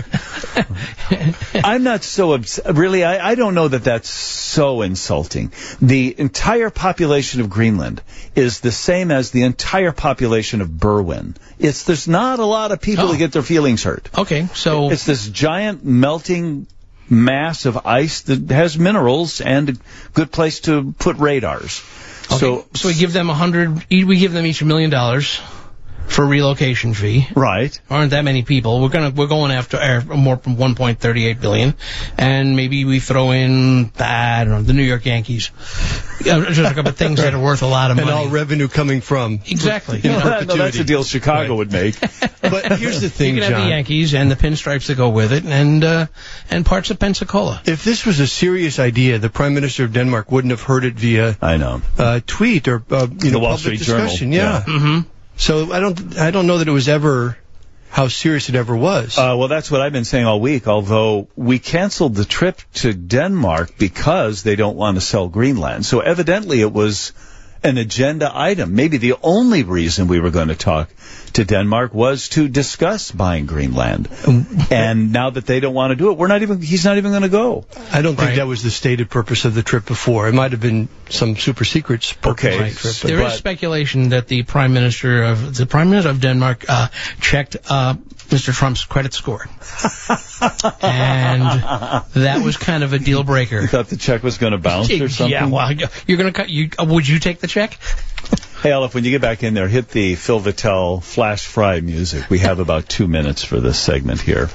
I'm not so really, I don't know that that's so insulting. The entire population of Greenland is the same as the entire population of Berwyn. There's not a lot of people that get their feelings hurt. Okay, so... It's this giant melting mass of ice that has minerals and a good place to put radars. Okay, so we give them we give them each $1 million. for relocation fee. Right. Aren't that many people. We're going after more from 1.38 billion, and maybe we throw in I don't know, the New York Yankees. Just a couple of things that are worth a lot of money. And all revenue coming from. Exactly. No, that's a deal Chicago would make. But here's the thing, you can John. have the Yankees and the pinstripes that go with it, and parts of Pensacola. If this was a serious idea, the Prime Minister of Denmark wouldn't have heard it via tweet or the Wall Street discussion. Journal. Yeah. Mm-hmm. So I don't know that it was ever how serious it ever was. Well, that's what I've been saying all week, although we canceled the trip to Denmark because they don't want to sell Greenland. So evidently it was an agenda item. Maybe the only reason we were going to talk to Denmark was to discuss buying Greenland. And now that they don't want to do it, he's not even going to go. I don't think that was the stated purpose of the trip before. It might have been some super secret purpose of the trip. There is speculation that the Prime Minister of Denmark checked Mr. Trump's credit score. And that was kind of a deal breaker. You thought the check was going to bounce or something? Yeah, well, you're going to would you take the check? Hey, Aleph, when you get back in there, hit the Phil Vitale Flash Fry music. We have about 2 minutes for this segment here.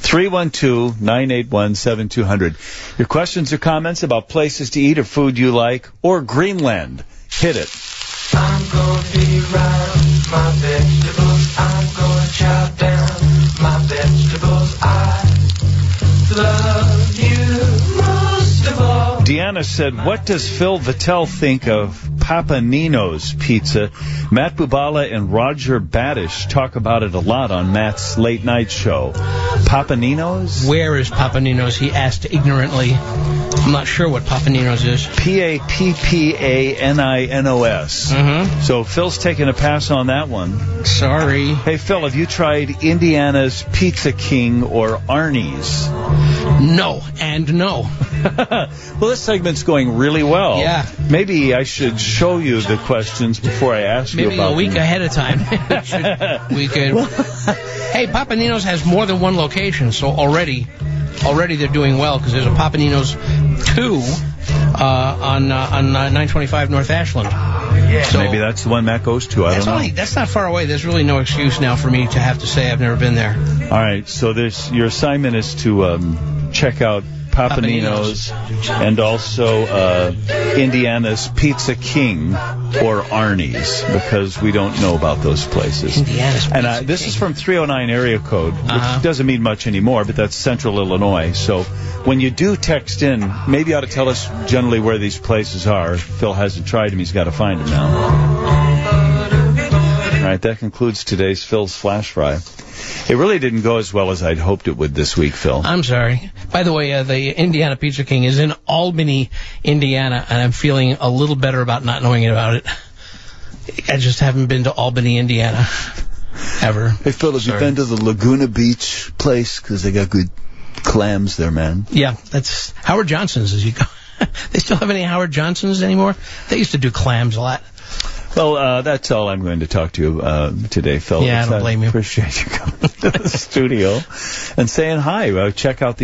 312-981-7200. Your questions or comments about places to eat or food you like, or Greenland. Hit it. I'm going to be around my vegetables. I'm going to chop down my vegetables. I love you most of all. Deanna said, what does Phil Vitale think of Papa Nino's pizza? Matt Bubala and Roger Badish talk about it a lot on Matt's late night show. Papa Nino's? Where is Papa Nino's? He asked ignorantly. I'm not sure what Papa Nino's is. Pappaninnos. Mm-hmm. So Phil's taking a pass on that one. Sorry. Hey, Phil, have you tried Indiana's Pizza King or Arnie's? No, and no. Well, this segment's going really well. Yeah. Maybe I should show you the questions before I ask you about them. Maybe a week ahead of time. we could. Hey, Papa Nino's has more than one location, so already they're doing well, because there's a Papa Nino's 2 on 925 North Ashland. Yeah. So maybe that's the one Matt goes to. I don't know. That's not far away. There's really no excuse now for me to have to say I've never been there. All right, so your assignment is to check out Papa Nino's and also Indiana's Pizza King or Arnie's, because we don't know about those places. Indiana's Pizza and this is from 309 area code, which doesn't mean much anymore, but that's Central Illinois. So when you do text in, maybe you ought to tell us generally where these places are. Phil hasn't tried them. He's got to find them now. All right, that concludes today's Phil's Flash Fry. It really didn't go as well as I'd hoped it would this week, Phil. I'm sorry. By the way, the Indiana Pizza King is in Albany, Indiana, and I'm feeling a little better about not knowing about it. I just haven't been to Albany, Indiana, ever. Hey, Phil, have you been to the Laguna Beach place? Because they got good clams there, man. Yeah, that's Howard Johnson's. As you go. They still have any Howard Johnsons anymore? They used to do clams a lot. Well, that's all I'm going to talk to you today, Phil. Yeah, I don't blame you. Appreciate you coming to the studio and saying hi. Check out the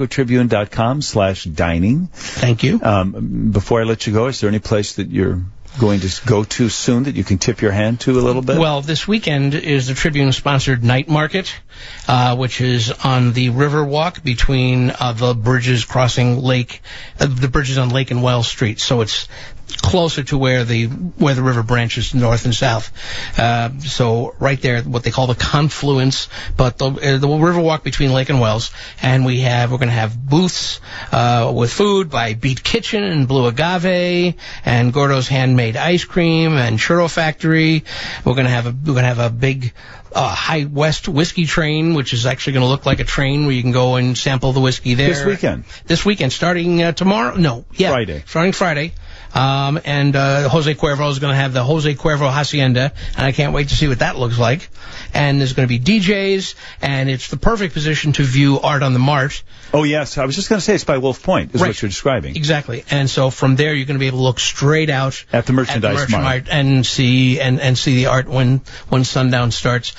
ChicagoTribune.com/dining. Thank you. Before I let you go, is there any place that you're going to go to soon that you can tip your hand to a little bit? Well, this weekend is the Tribune-sponsored night market, which is on the Riverwalk between the bridges crossing the bridges on Lake and Wells Street. So it's closer to where the river branches north and south. So right there, what they call the confluence, but the Riverwalk between Lake and Wells. And we're going to have booths with food by Beat Kitchen and Blue Agave and Gordo's Handmade Ice Cream and Churro Factory. We're going to have a big High West whiskey train, which is actually going to look like a train where you can go and sample the whiskey there. This weekend, starting tomorrow. No, yeah, Friday. Starting Friday. And Jose Cuervo is going to have the Jose Cuervo Hacienda, and I can't wait to see what that looks like. And there's going to be DJs, and it's the perfect position to view Art on the Mart. Oh, yes. I was just going to say it's by Wolf Point, is what you're describing. Exactly. And so from there, you're going to be able to look straight out at the merchandise mart and see the art when sundown starts.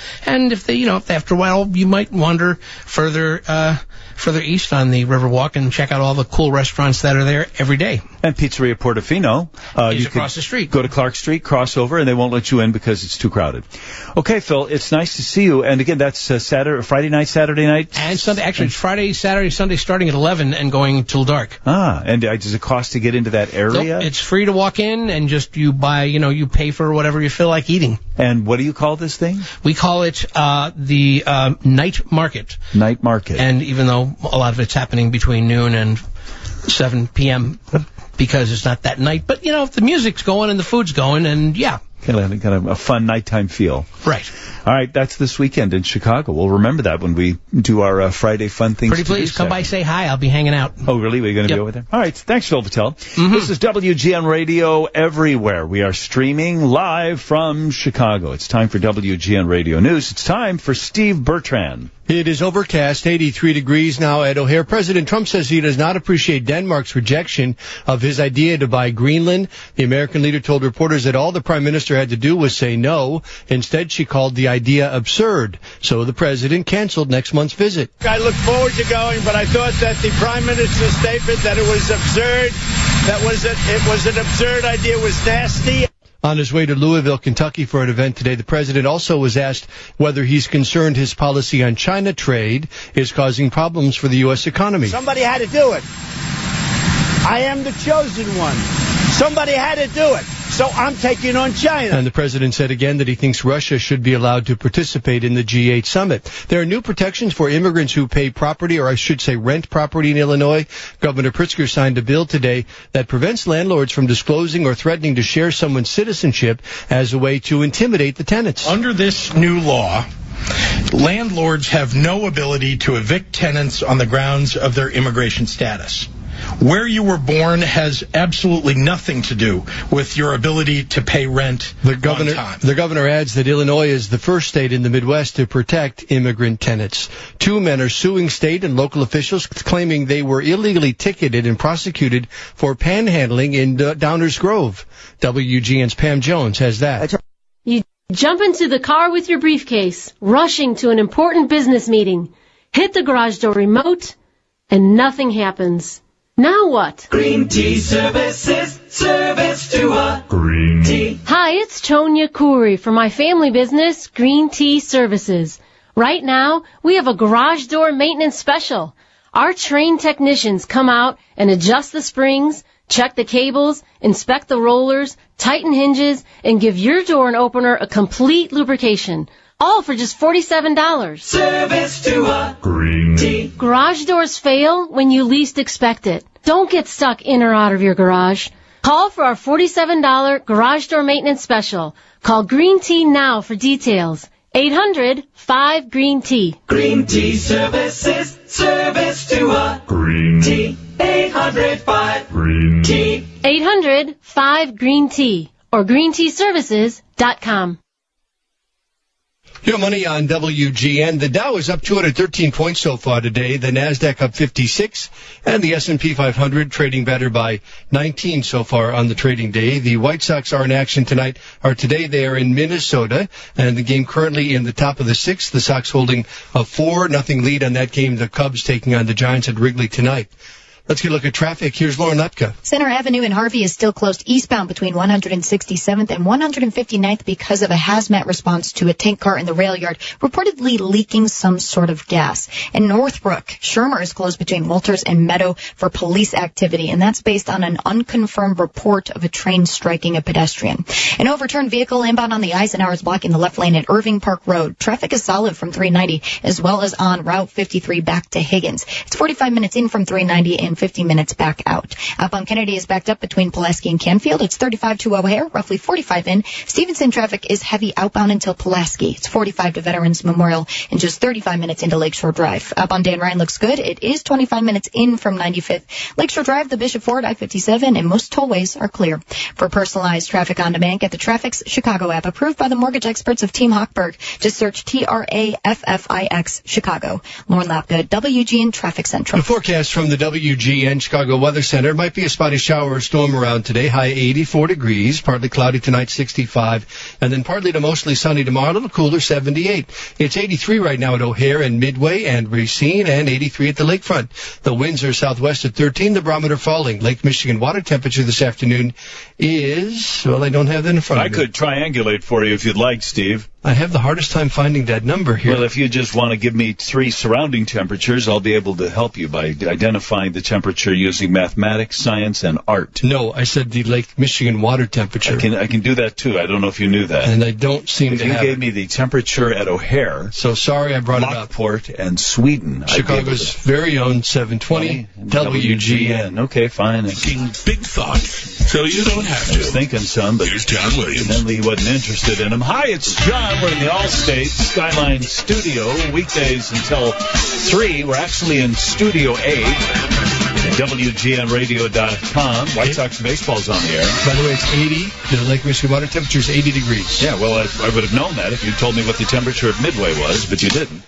And if they, after a while, you might wander further east on the Riverwalk and check out all the cool restaurants that are there every day. And Pizzeria Portofino. You across the street. Go to Clark Street, cross over, and they won't let you in because it's too crowded. Okay, Phil, it's nice to see you. And again, that's Friday night, Saturday night? And Sunday. Actually, it's Friday, Saturday, Sunday, starting at 11 and going till dark. And does it cost to get into that area? Nope, it's free to walk in, and just you buy, you pay for whatever you feel like eating. And what do you call this thing? We call it the Night Market. Night Market. And even though a lot of it's happening between noon and 7 p.m. because it's not that night. But, the music's going and the food's going, and yeah. Kind of a fun nighttime feel. Right. All right, that's this weekend in Chicago. We'll remember that when we do our Friday fun things. Pretty please, come by, say hi. I'll be hanging out. Oh, really? Are you going to be over there? All right, thanks, Phil Patel. This is WGN Radio everywhere. We are streaming live from Chicago. It's time for WGN Radio News. It's time for Steve Bertrand. It is overcast, 83 degrees now at O'Hare. President Trump says he does not appreciate Denmark's rejection of his idea to buy Greenland. The American leader told reporters that all the prime minister had to do was say no. Instead, she called the idea absurd. So the president canceled next month's visit. I look forward to going, but I thought that the prime minister's statement that it was absurd, it was an absurd idea, was nasty. On his way to Louisville, Kentucky for an event today, the president also was asked whether he's concerned his policy on China trade is causing problems for the U.S. economy. Somebody had to do it. I am the chosen one. Somebody had to do it. So I'm taking on China. And the president said again that he thinks Russia should be allowed to participate in the G8 summit. There are new protections for immigrants who pay property, or I should say rent property in Illinois. Governor Pritzker signed a bill today that prevents landlords from disclosing or threatening to share someone's citizenship as a way to intimidate the tenants. Under this new law, landlords have no ability to evict tenants on the grounds of their immigration status. Where you were born has absolutely nothing to do with your ability to pay rent on time. The governor adds that Illinois is the first state in the Midwest to protect immigrant tenants. 2 men are suing state and local officials, claiming they were illegally ticketed and prosecuted for panhandling in Downers Grove. WGN's Pam Jones has that. You jump into the car with your briefcase, rushing to an important business meeting, hit the garage door remote, and nothing happens. Now what? Green Tea Services, service to a green tea. Hi, it's Tonya Khoury from my family business, Green Tea Services. Right now, we have a garage door maintenance special. Our trained technicians come out and adjust the springs, check the cables, inspect the rollers, tighten hinges, and give your door and opener a complete lubrication. All for just $47. Service to a green tea. Garage doors fail when you least expect it. Don't get stuck in or out of your garage. Call for our $47 garage door maintenance special. Call Green Tea now for details. 800-5-GREEN-TEA. Green Tea Services, service to a green tea. 800-5-GREEN-TEA. 800-5-GREEN-TEA or greenteaservices.com. Your money on WGN. The Dow is up 213 points so far today. The Nasdaq up 56, and the S&P 500 trading better by 19 so far on the trading day. The White Sox are in action tonight. Today they are in Minnesota, and the game currently in the top of the sixth. The Sox holding a 4-0 lead on that game. The Cubs taking on the Giants at Wrigley tonight. Let's get a look at traffic. Here's Lauren Lepka. Center Avenue in Harvey is still closed eastbound between 167th and 159th because of a hazmat response to a tank car in the rail yard, reportedly leaking some sort of gas. In Northbrook, Shermer is closed between Walters and Meadow for police activity, and that's based on an unconfirmed report of a train striking a pedestrian. An overturned vehicle inbound on the Eisenhower is blocking the left lane at Irving Park Road. Traffic is solid from 390 as well as on Route 53 back to Higgins. It's 45 minutes in from 390 and 50 minutes back out. Outbound Kennedy is backed up between Pulaski and Canfield. It's 35 to O'Hare, roughly 45 in. Stevenson traffic is heavy outbound until Pulaski. It's 45 to Veterans Memorial and just 35 minutes into Lakeshore Drive. Outbound Dan Ryan looks good. It is 25 minutes in from 95th. Lakeshore Drive, the Bishop Ford, I-57, and most tollways are clear. For personalized traffic on demand, get the Traffics Chicago app, approved by the mortgage experts of Team Hochberg. Just search TRAFFIX Chicago. Lauren Lapka, WGN Traffic Central. The forecast from the WGN WGN Chicago Weather Center. Might be a spotty shower or storm around today. High 84 degrees. Partly cloudy tonight, 65. And then partly to mostly sunny tomorrow. A little cooler, 78. It's 83 right now at O'Hare and Midway and Racine, and 83 at the lakefront. The winds are southwest at 13. The barometer falling. Lake Michigan water temperature this afternoon is, well, I don't have that in front of me. I could triangulate for you if you'd like, Steve. I have the hardest time finding that number here. Well, if you just want to give me 3 surrounding temperatures, I'll be able to help you by identifying the temperature using mathematics, science, and art. No, I said the Lake Michigan water temperature. I can do that, too. I don't know if you knew that. And I don't seem to have it. You gave me the temperature at O'Hare. So sorry I brought Lockport, it up. And Sweden. Chicago's very own 720 WGN. Okay, fine. Thinking big thoughts, so you don't have to. I was thinking some, but here's John Williams. Evidently he wasn't interested in them. Hi, it's John. We're in the Allstate Skyline Studio, weekdays until 3. We're actually in Studio A at WGNradio.com. White Sox baseball's on the air. By the way, it's 80. The Lake Michigan water temperature is 80 degrees. Yeah, well, I would have known that if you told me what the temperature at Midway was, but you didn't.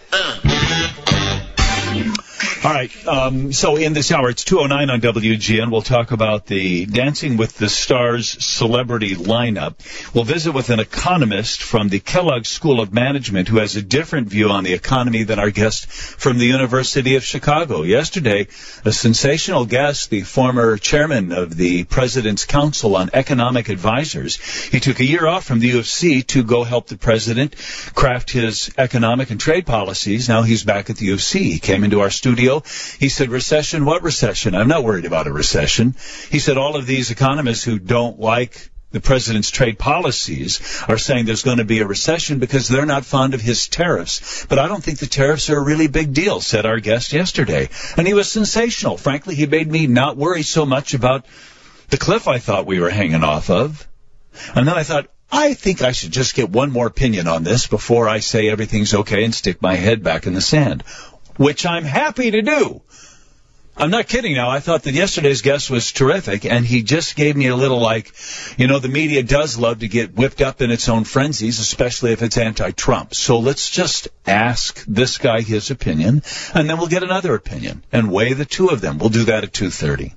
All right, so in this hour, it's 2:09 on WGN. We'll talk about the Dancing with the Stars celebrity lineup. We'll visit with an economist from the Kellogg School of Management who has a different view on the economy than our guest from the University of Chicago. Yesterday, a sensational guest, the former chairman of the President's Council on Economic Advisors. He took a year off from the U of C to go help the president craft his economic and trade policies. Now he's back at the U of C. He came into our studio. He said, recession? What recession? I'm not worried about a recession. He said all of these economists who don't like the president's trade policies are saying there's going to be a recession because they're not fond of his tariffs. But I don't think the tariffs are a really big deal, said our guest yesterday. And he was sensational. Frankly, he made me not worry so much about the cliff I thought we were hanging off of. And then I thought, I think I should just get one more opinion on this before I say everything's okay and stick my head back in the sand, which I'm happy to do. I'm not kidding now. I thought that yesterday's guest was terrific, and he just gave me a little the media does love to get whipped up in its own frenzies, especially if it's anti-Trump. So let's just ask this guy his opinion, and then we'll get another opinion and weigh the two of them. We'll do that at 2:30.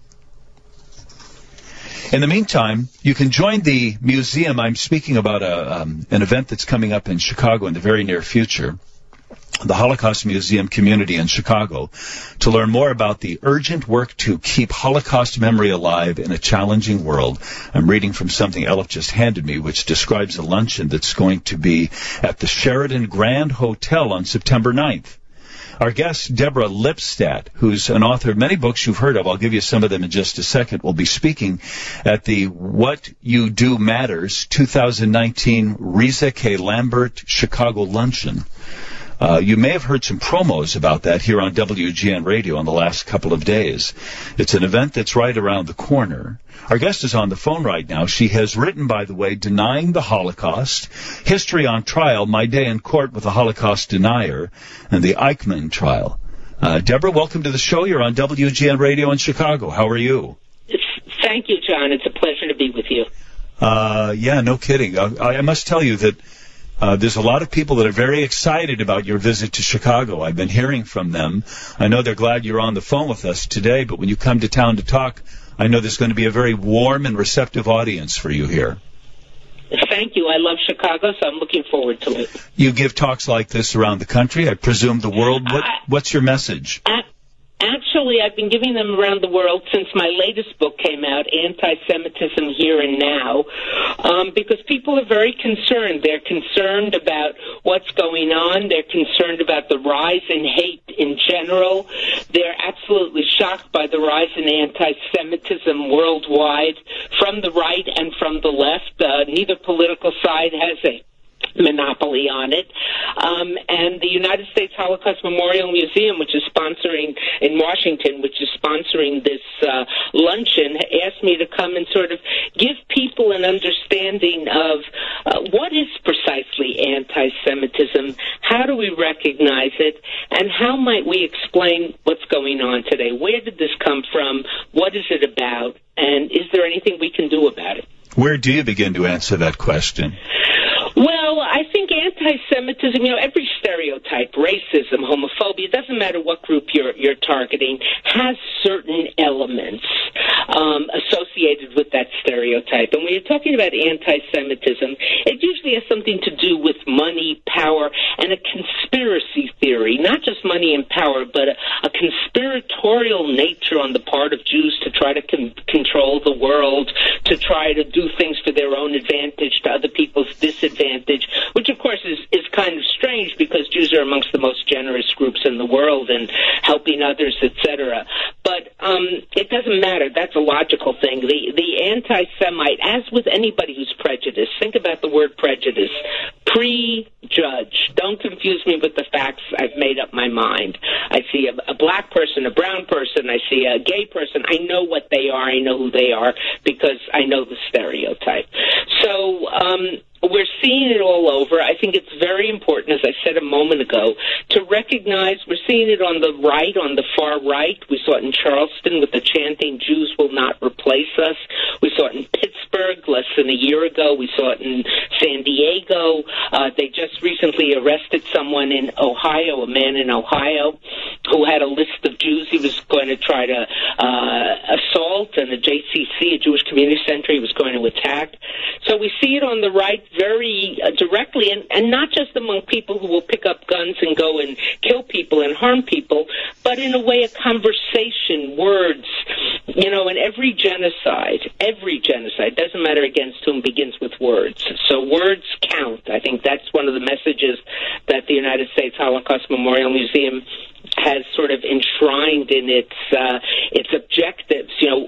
In the meantime, you can join the museum. I'm speaking about an event that's coming up in Chicago in the very near future, the Holocaust Museum community in Chicago, to learn more about the urgent work to keep Holocaust memory alive in a challenging world. I'm reading from something Elif just handed me, which describes a luncheon that's going to be at the Sheraton Grand Hotel on September 9th. Our guest, Deborah Lipstadt, who's an author of many books you've heard of, I'll give you some of them in just a second, will be speaking at the What You Do Matters 2019 Risa K. Lambert Chicago Luncheon. You may have heard some promos about that here on WGN Radio in the last couple of days. It's an event that's right around the corner. Our guest is on the phone right now. She has written, by the way, Denying the Holocaust, History on Trial, My Day in Court with a Holocaust Denier, and the Eichmann Trial. Deborah, welcome to the show. You're on WGN Radio in Chicago. How are you? Thank you, John. It's a pleasure to be with you. Yeah, no kidding. I must tell you that there's a lot of people that are very excited about your visit to Chicago. I've been hearing from them. I know they're glad you're on the phone with us today, but when you come to town to talk, I know there's going to be a very warm and receptive audience for you here. Thank you. I love Chicago, so I'm looking forward to it. You give talks like this around the country, I presume the world. What's your message? Actually, I've been giving them around the world since my latest book came out, Anti-Semitism Here and Now, because people are very concerned. They're concerned about what's going on. They're concerned about the rise in hate in general. They're absolutely shocked by the rise in anti-Semitism worldwide, from the right and from the left. Neither political side has a monopoly on it. And the United States Holocaust Memorial Museum, which is sponsoring in Washington, which is sponsoring this luncheon, asked me to come and sort of give people an understanding of what is precisely anti-Semitism, how do we recognize it, and how might we explain what's going on today? Where did this come from? What is it about? And is there anything we can do about it? Where do you begin to answer that question? Well, Well, I think anti-Semitism, every stereotype, racism, homophobia, it doesn't matter what group you're targeting, has certain elements associated with that stereotype. And when you're talking about anti-Semitism, it usually has something to do with money, power, and a conspiracy theory. Not just money and power, but a conspiratorial nature on the part of Jews to try to control the world, to try to do things for their own advantage to other people's disadvantage, which of course is kind of strange because Jews are amongst the most generous groups in the world and helping others, etc. But it doesn't matter. That's a logical thing. The anti-Semite, as with anybody who's prejudiced, think about the word prejudice. Prejudge. Don't confuse me with the facts. I've made up my mind. I see a black person, a brown person, I see a gay person. I know what they are. I know who they are because I know the stereotype. So we're seeing it all over. I think it's very important, as I said a moment ago, to recognize we're seeing it on the right, on the far right. We saw it in Charleston with the chanting, Jews will not replace us. We saw it in Pittsburgh less than a year ago. We saw it in San Diego. They just recently arrested someone in Ohio, a man in Ohio, who had a list of Jews he was going to try to assault, and a JCC, a Jewish community center, he was going to attack. So we see it on the right very directly, and not just among people who will pick up guns and go and kill people and harm people, but in a way a conversation, words, and every genocide, doesn't matter against whom, begins with words. So words count. I think that's one of the messages that the United States Holocaust Memorial Museum has sort of enshrined in its objectives.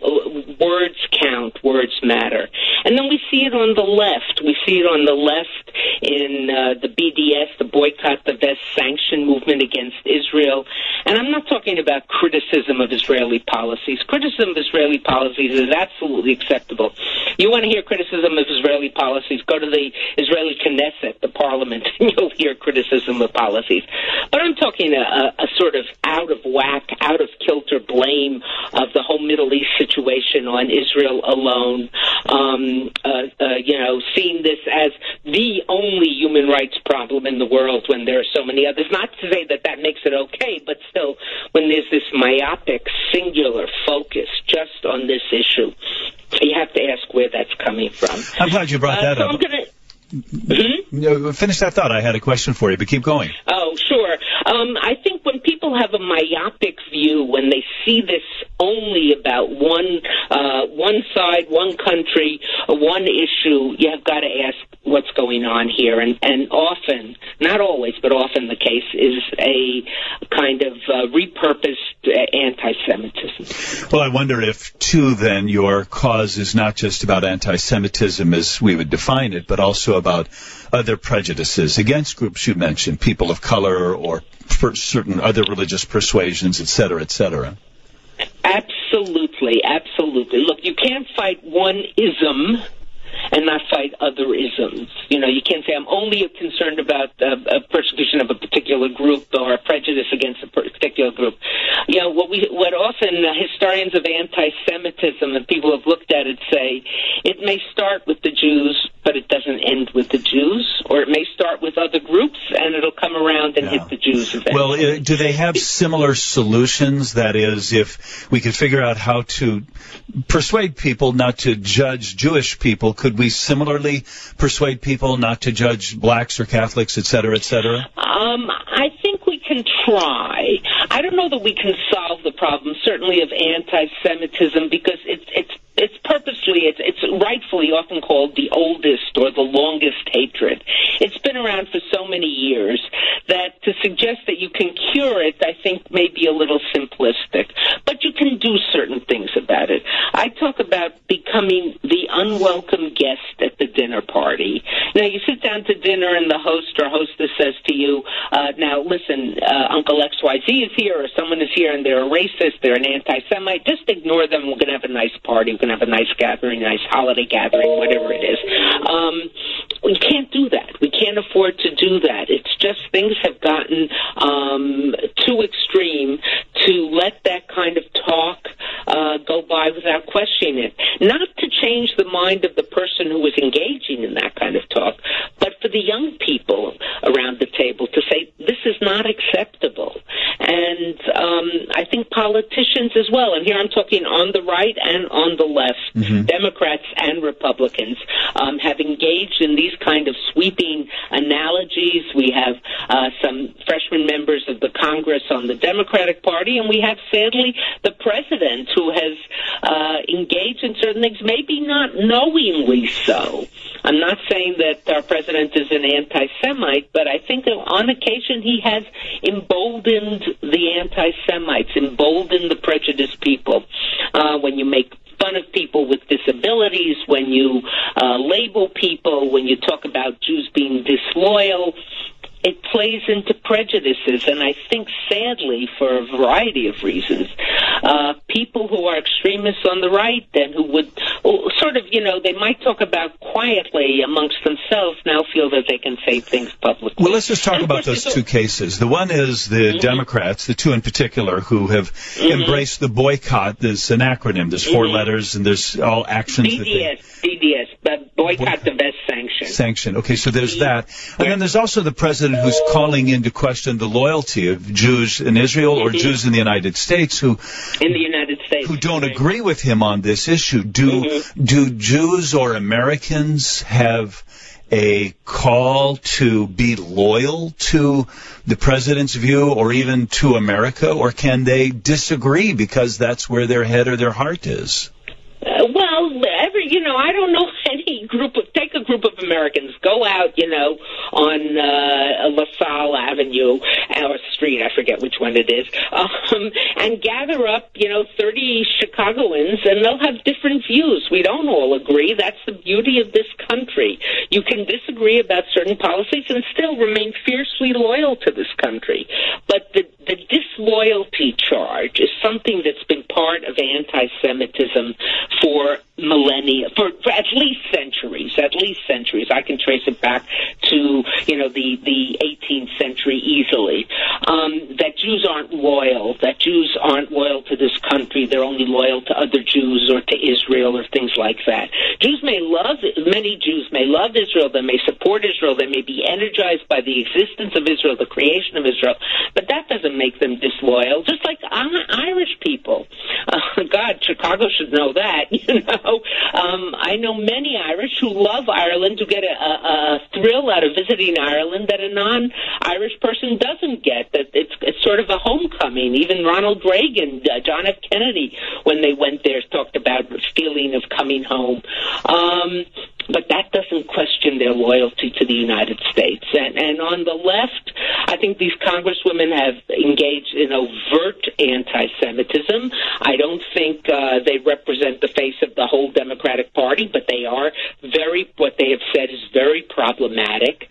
Words count, words matter. And then we see it on the left. We see it on the left in the BDS, the Boycott, Divest, Sanction movement against Israel. And I'm not talking about criticism of Israeli policies. Criticism of Israeli policies is absolutely acceptable. You want to hear criticism of Israeli policies, go to the Israeli Knesset, the parliament, and you'll hear criticism of policies. But I'm talking a sort of out of whack, out of kilter blame of the whole Middle East situation on Israel alone, seeing this as the only human rights problem in the world when there are so many others. Not to say that makes it okay, but still, when there's this myopic, singular focus just on this issue, you have to ask where that's coming from. I'm glad you brought that up. I'm going to... Finish that thought. I had a question for you, but keep going. Oh, sure. I think when people have a myopic view, when they see this only about one side, one country, one issue, you have got to ask what's going on here. And often, not always, but often the case is a kind of repurposed anti-Semitism. Well, I wonder if, too, then, your cause is not just about anti-Semitism as we would define it, but also about other prejudices against groups you mentioned, people of color or for certain other religious persuasions, et cetera, et cetera. Absolutely, absolutely. Look, you can't fight one ism and not fight other isms. You can't say I'm only concerned about a persecution of a particular group or a prejudice against a particular group. What often historians of anti-Semitism and people have looked at it say, it may start with the Jews, but it doesn't end with the Jews, or it may start with other groups and it'll come around and hit the Jews eventually. Well, do they have similar solutions? That is, if we could figure out how to persuade people not to judge Jewish people, could we similarly persuade people not to judge blacks or Catholics, et cetera, et cetera? I think we can try. I don't know that we can solve the problem, certainly of anti-Semitism, because it's purposely, it's rightfully often called the oldest or the longest hatred. It's been around for so many years that to suggest that you can cure it, I think, may be a little simplistic. But you can do certain things about it. I talk about becoming the unwelcome guest at the dinner party. Now, you sit down to dinner and the host or hostess says to you, now, listen, Uncle XYZ is here or someone is here and they're a racist, they're an anti-Semite, just ignore them. We're going to have a nice party. We're going to have a nice gathering, a nice holiday gathering, whatever it is. We can't do that. We can't afford to do that. It's just things have gotten too extreme to let that kind of talk go by without questioning it. Not to change the mind of the person who was engaging in that kind of talk, but for the young people around the table to say, this is not acceptable. And I think politicians as well, and here I'm talking on the right and on the left, Democrats and Republicans, have engaged in these kind of sweeping analogies. We have some freshman members of the Congress on the Democratic Party, and we have, sadly, the president who has engaged in certain things, maybe not knowingly so. I'm not saying that our president is an anti-Semite, but I think that on occasion he has emboldened the anti-Semites, emboldened the prejudiced people. When you make fun of people with disabilities, when you label people, when you talk about Jews being disloyal, it plays into prejudices, and I think, sadly, for a variety of reasons, people who are extremists on the right and who would sort of, they might talk about quietly amongst themselves now feel that they can say things publicly. Well, let's just talk about those two cases. The one is the Democrats, the two in particular, who have embraced the boycott. There's an acronym. There's 4 letters, and there's all actions. BDS, boycott, divest, sanction. Sanction. Okay, so there's that. And then there's also the president who's calling into question the loyalty of Jews in Israel or Jews in the United States who don't agree with him on this issue. Do Jews or Americans have a call to be loyal to the president's view or even to America, or can they disagree because that's where their head or their heart is? I don't know any take a group of Americans, go out, on LaSalle Avenue or street, I forget which one it is, and gather up, 30 Chicagoans, and they'll have different views. We don't all agree. That's the beauty of this country. You can disagree about certain policies and still remain fiercely loyal to this country. But the disloyalty charge is something that's been part of anti-Semitism for millennia, for at least centuries. I can trace it back to, the 18th century easily. That Jews aren't loyal to this country. They're only loyal to other Jews or to Israel or things like that. Many Jews may love Israel. They may support Israel. They may be energized by the existence of Israel, the creation of Israel. But that doesn't make them disloyal. Just like Irish people. God, Chicago should know that, I know many Irish who love Ireland, who get a thrill out of visiting Ireland that a non-Irish person doesn't get. That it's sort of a homecoming. Even Ronald Reagan, John F. Kennedy, when they went there, talked about the feeling of coming home. But that doesn't question their loyalty to the United States. And on the left, I think these congresswomen have engaged in overt anti-Semitism. I don't think they represent the face of the whole Democratic Party, but they are what they have said is very problematic.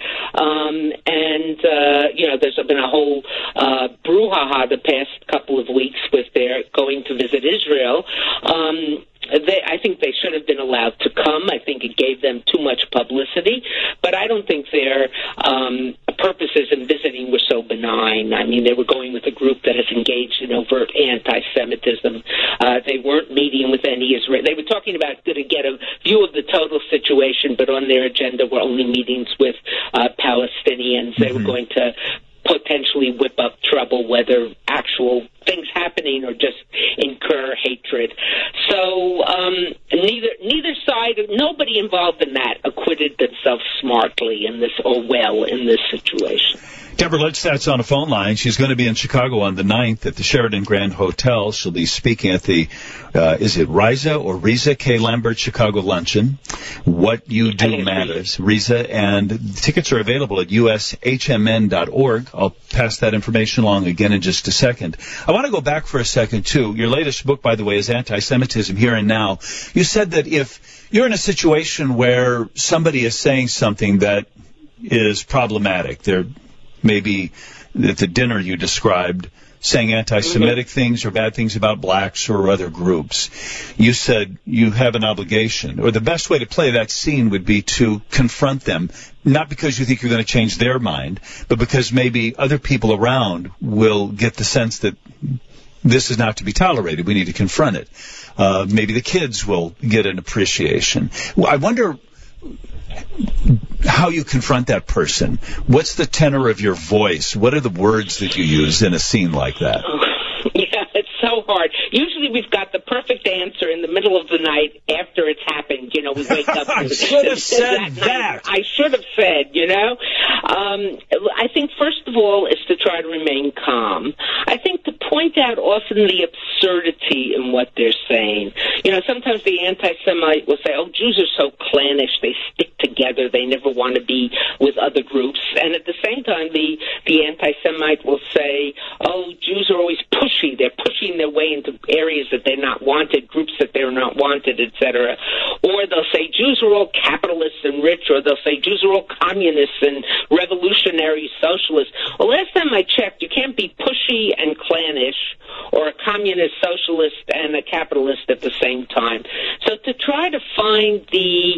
There's been a whole brouhaha the past couple of weeks with their going to visit Israel. I think they should have been allowed to come. I think it gave them too much publicity, but I don't think their purposes in visiting were so benign. I mean, they were going with a group that has engaged in overt anti-Semitism. They weren't meeting with any Israel. They were talking about to get a view of the total situation, but on their agenda were only meetings with Palestinians. They were going to potentially whip up trouble, whether actual things happening or just incur hatred. So neither side, nobody involved in that acquitted themselves smartly in this in this situation. Deborah Lidstadt's on a phone line. She's going to be in Chicago on the 9th at the Sheraton Grand Hotel. She'll be speaking at the, is it Risa K. Lambert Chicago Luncheon? What You Do Matters. Risa, and tickets are available at ushmn.org. I'll pass that information along again in just a second. I want to go back for a second, too. Your latest book, by the way, is Anti-Semitism Here and Now. You said that if you're in a situation where somebody is saying something that is problematic, they're maybe at the dinner you described, saying anti-Semitic things or bad things about blacks or other groups. You said you have an obligation, or the best way to play that scene would be to confront them, not because you think you're going to change their mind, but because maybe other people around will get the sense that this is not to be tolerated. We need to confront it. Maybe the kids will get an appreciation. I wonder how you confront that person. What's the tenor of your voice? What are the words that you use in a scene like that? Yeah, it's so hard. Usually we've got the perfect answer in the middle of the night after it's happened. You know, we wake up. I should have said that. I should have said, you know. I think, first of all, is to try to remain calm. I think to point out often the absurdity in what they're saying. You know, sometimes the anti-Semite will say, oh, Jews are so clannish, they stick together, they never want to be with other groups. And at the same time, the anti-Semite will say, oh, Jews are always pushy. They're pushing their way into areas that they're not wanted, groups that they're not wanted, etc. Or they'll say Jews are all capitalists and rich, or they'll say Jews are all communists and revolutionary socialists. Well, last time I checked, you can't be pushy and clannish or a communist socialist and a capitalist at the same time. So to try to find the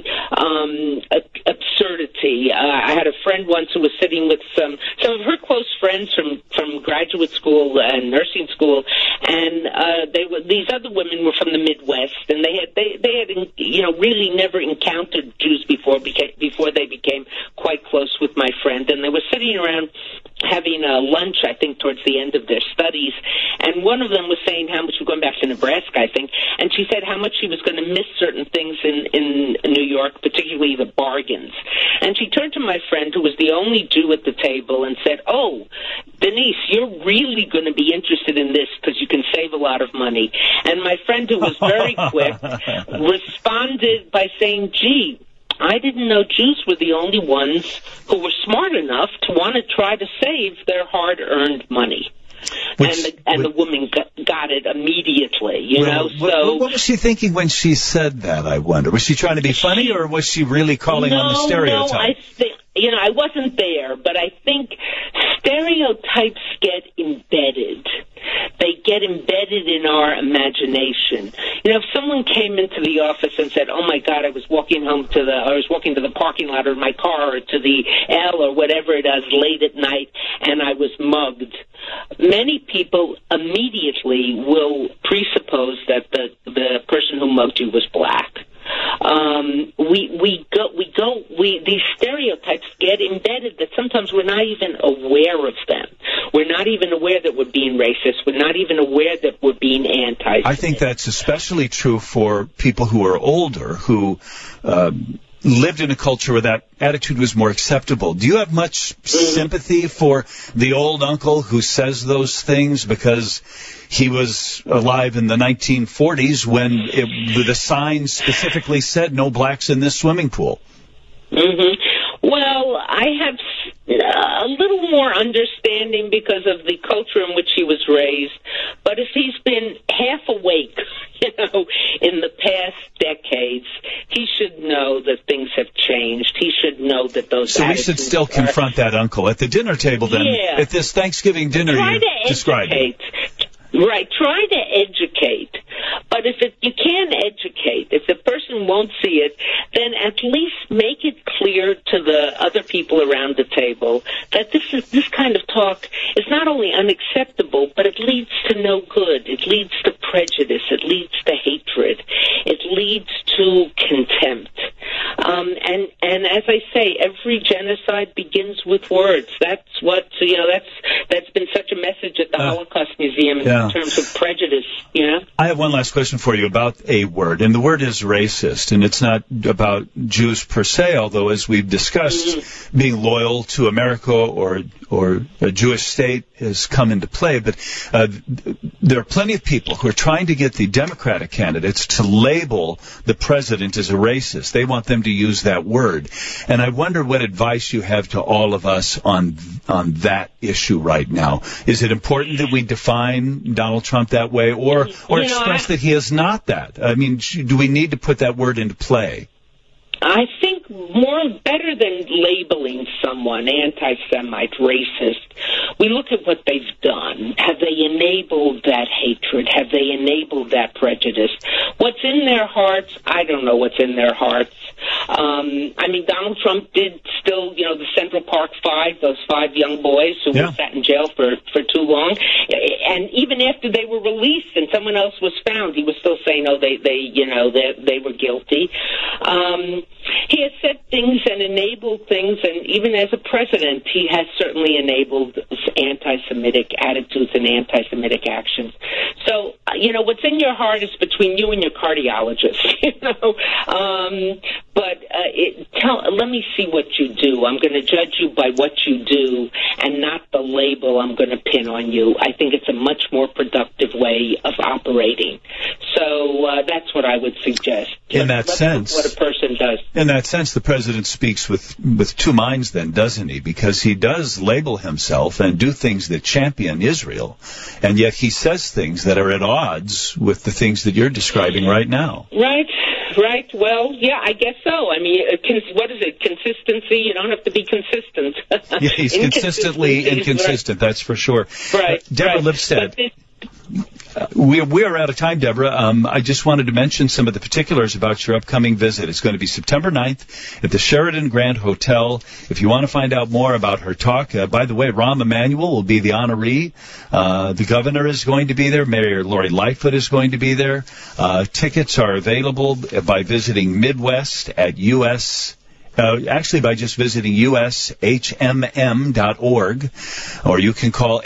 absurdity, I had a friend once who was sitting with some of her close friends from graduate school and nursing school, and these other women were from the Midwest, and they had you know, really never encountered Jews before they became quite close with my friend, and they were sitting around having lunch, I think, towards the end of their studies, and one of them was saying how much, going back to Nebraska, I think, and she said how much she was going to miss certain things in New York, particularly the bargains. And she turned to my friend, who was the only Jew at the table, and said, oh, Denise, you're really going to be interested in this because you can save a lot of money. And my friend, who was very quick, responded by saying, gee, I didn't know Jews were the only ones who were smart enough to want to try to save their hard-earned money. And the woman got it immediately, you know. So what was she thinking when she said that, I wonder? Was she trying to be funny, or was she really calling on the stereotype? No, I think, you know, I wasn't there, but I think stereotypes get embedded. They get embedded in our imagination. You know, if someone came into the office and said, oh my God, I was walking to the parking lot of my car, or to the L or whatever it is late at night, and I was mugged, many people immediately will presuppose that the person who mugged you was black. These stereotypes get embedded that sometimes we're not even aware of them. We're not even aware that we're being racist. We're not even aware that we're being anti-Semitic. I think that's especially true for people who are older, who lived in a culture where that attitude was more acceptable. Do you have much sympathy for the old uncle who says those things because he was alive in the 1940s when the sign specifically said no blacks in this swimming pool? Mm-hmm. Well, I have a little more understanding because of the culture in which he was raised. But if he's been half awake, you know, in the past decades, he should know that things have changed. He should know that those So we should still confront that uncle at the dinner table then. Yeah. At this Thanksgiving dinner you described. Right, try to educate. But if you can't educate, if the person won't see it, then at least make it clear to the other people around the table that this kind of talk is not only unacceptable, but it leads to no good. It leads to prejudice. It leads to hatred. It leads to contempt. And as I say, every genocide begins with words. That's what, you know, that's been such a message at the Holocaust Museum in terms of prejudice, you know? I have one last question for you about a word, and the word is racist, and it's not about Jews per se, although as we've discussed, being loyal to America or a Jewish state has come into play, but there are plenty of people who are trying to get the Democratic candidates to label the president as a racist. They want them to use that word. And I wonder what advice you have to all of us on that issue right now. Is it important that we define Donald Trump that way, or express that he is not that? I mean, do we need to put that word into play? I think better than labeling someone anti-Semite, racist, we look at what they've done. Have they enabled that hatred? Have they enabled that prejudice? What's in their hearts? I don't know what's in their hearts. I mean, Donald Trump did still, the Central Park Five, those 5 young boys who were sat in jail for too long. And even after they were released and someone else was found, he was still saying, they were guilty. He has said things and enabled things, and even as a president, he has certainly enabled anti-Semitic attitudes and anti-Semitic actions. So, what's in your heart is between you and your cardiologist, let me see what you do. I'm going to judge you by what you do and not the label I'm going to pin on you. I think it's a much more productive way of operating. So that's what I would suggest. In that sense, what a person does. In that sense, the president speaks with two minds then, doesn't he? Because he does label himself and do things that champion Israel, and yet he says things that are at odds with the things that you're describing right now. Right. Well, yeah, I guess so. I mean, what is it? Consistency? You don't have to be consistent. Yeah, he's consistently inconsistent, that's for sure. Right. Deborah Lipstadt. We are out of time, Deborah. I just wanted to mention some of the particulars about your upcoming visit. It's going to be September 9th at the Sheraton Grand Hotel. If you want to find out more about her talk, by the way, Rahm Emanuel will be the honoree. The governor is going to be there. Mayor Lori Lightfoot is going to be there. Tickets are available by visiting Midwest at by just visiting ushmm.org, or you can call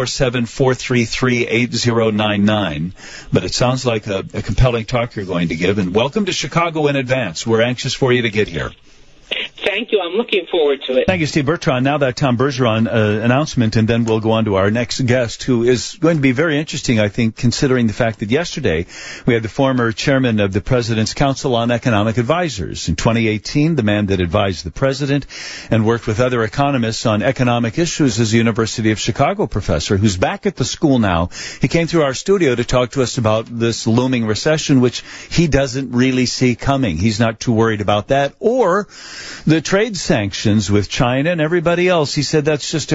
847-433-8099. But it sounds like a compelling talk you're going to give, and welcome to Chicago in advance. We're anxious for you to get here. Thank you. I'm looking forward to it. Thank you, Steve Bertrand. Now that Tom Bergeron announcement, and then we'll go on to our next guest, who is going to be very interesting, I think, considering the fact that yesterday we had the former chairman of the President's Council on Economic Advisors. In 2018, the man that advised the president and worked with other economists on economic issues is a University of Chicago professor who's back at the school now. He came through our studio to talk to us about this looming recession, which he doesn't really see coming. He's not too worried about that, or the trade sanctions with China and everybody else. He said that's just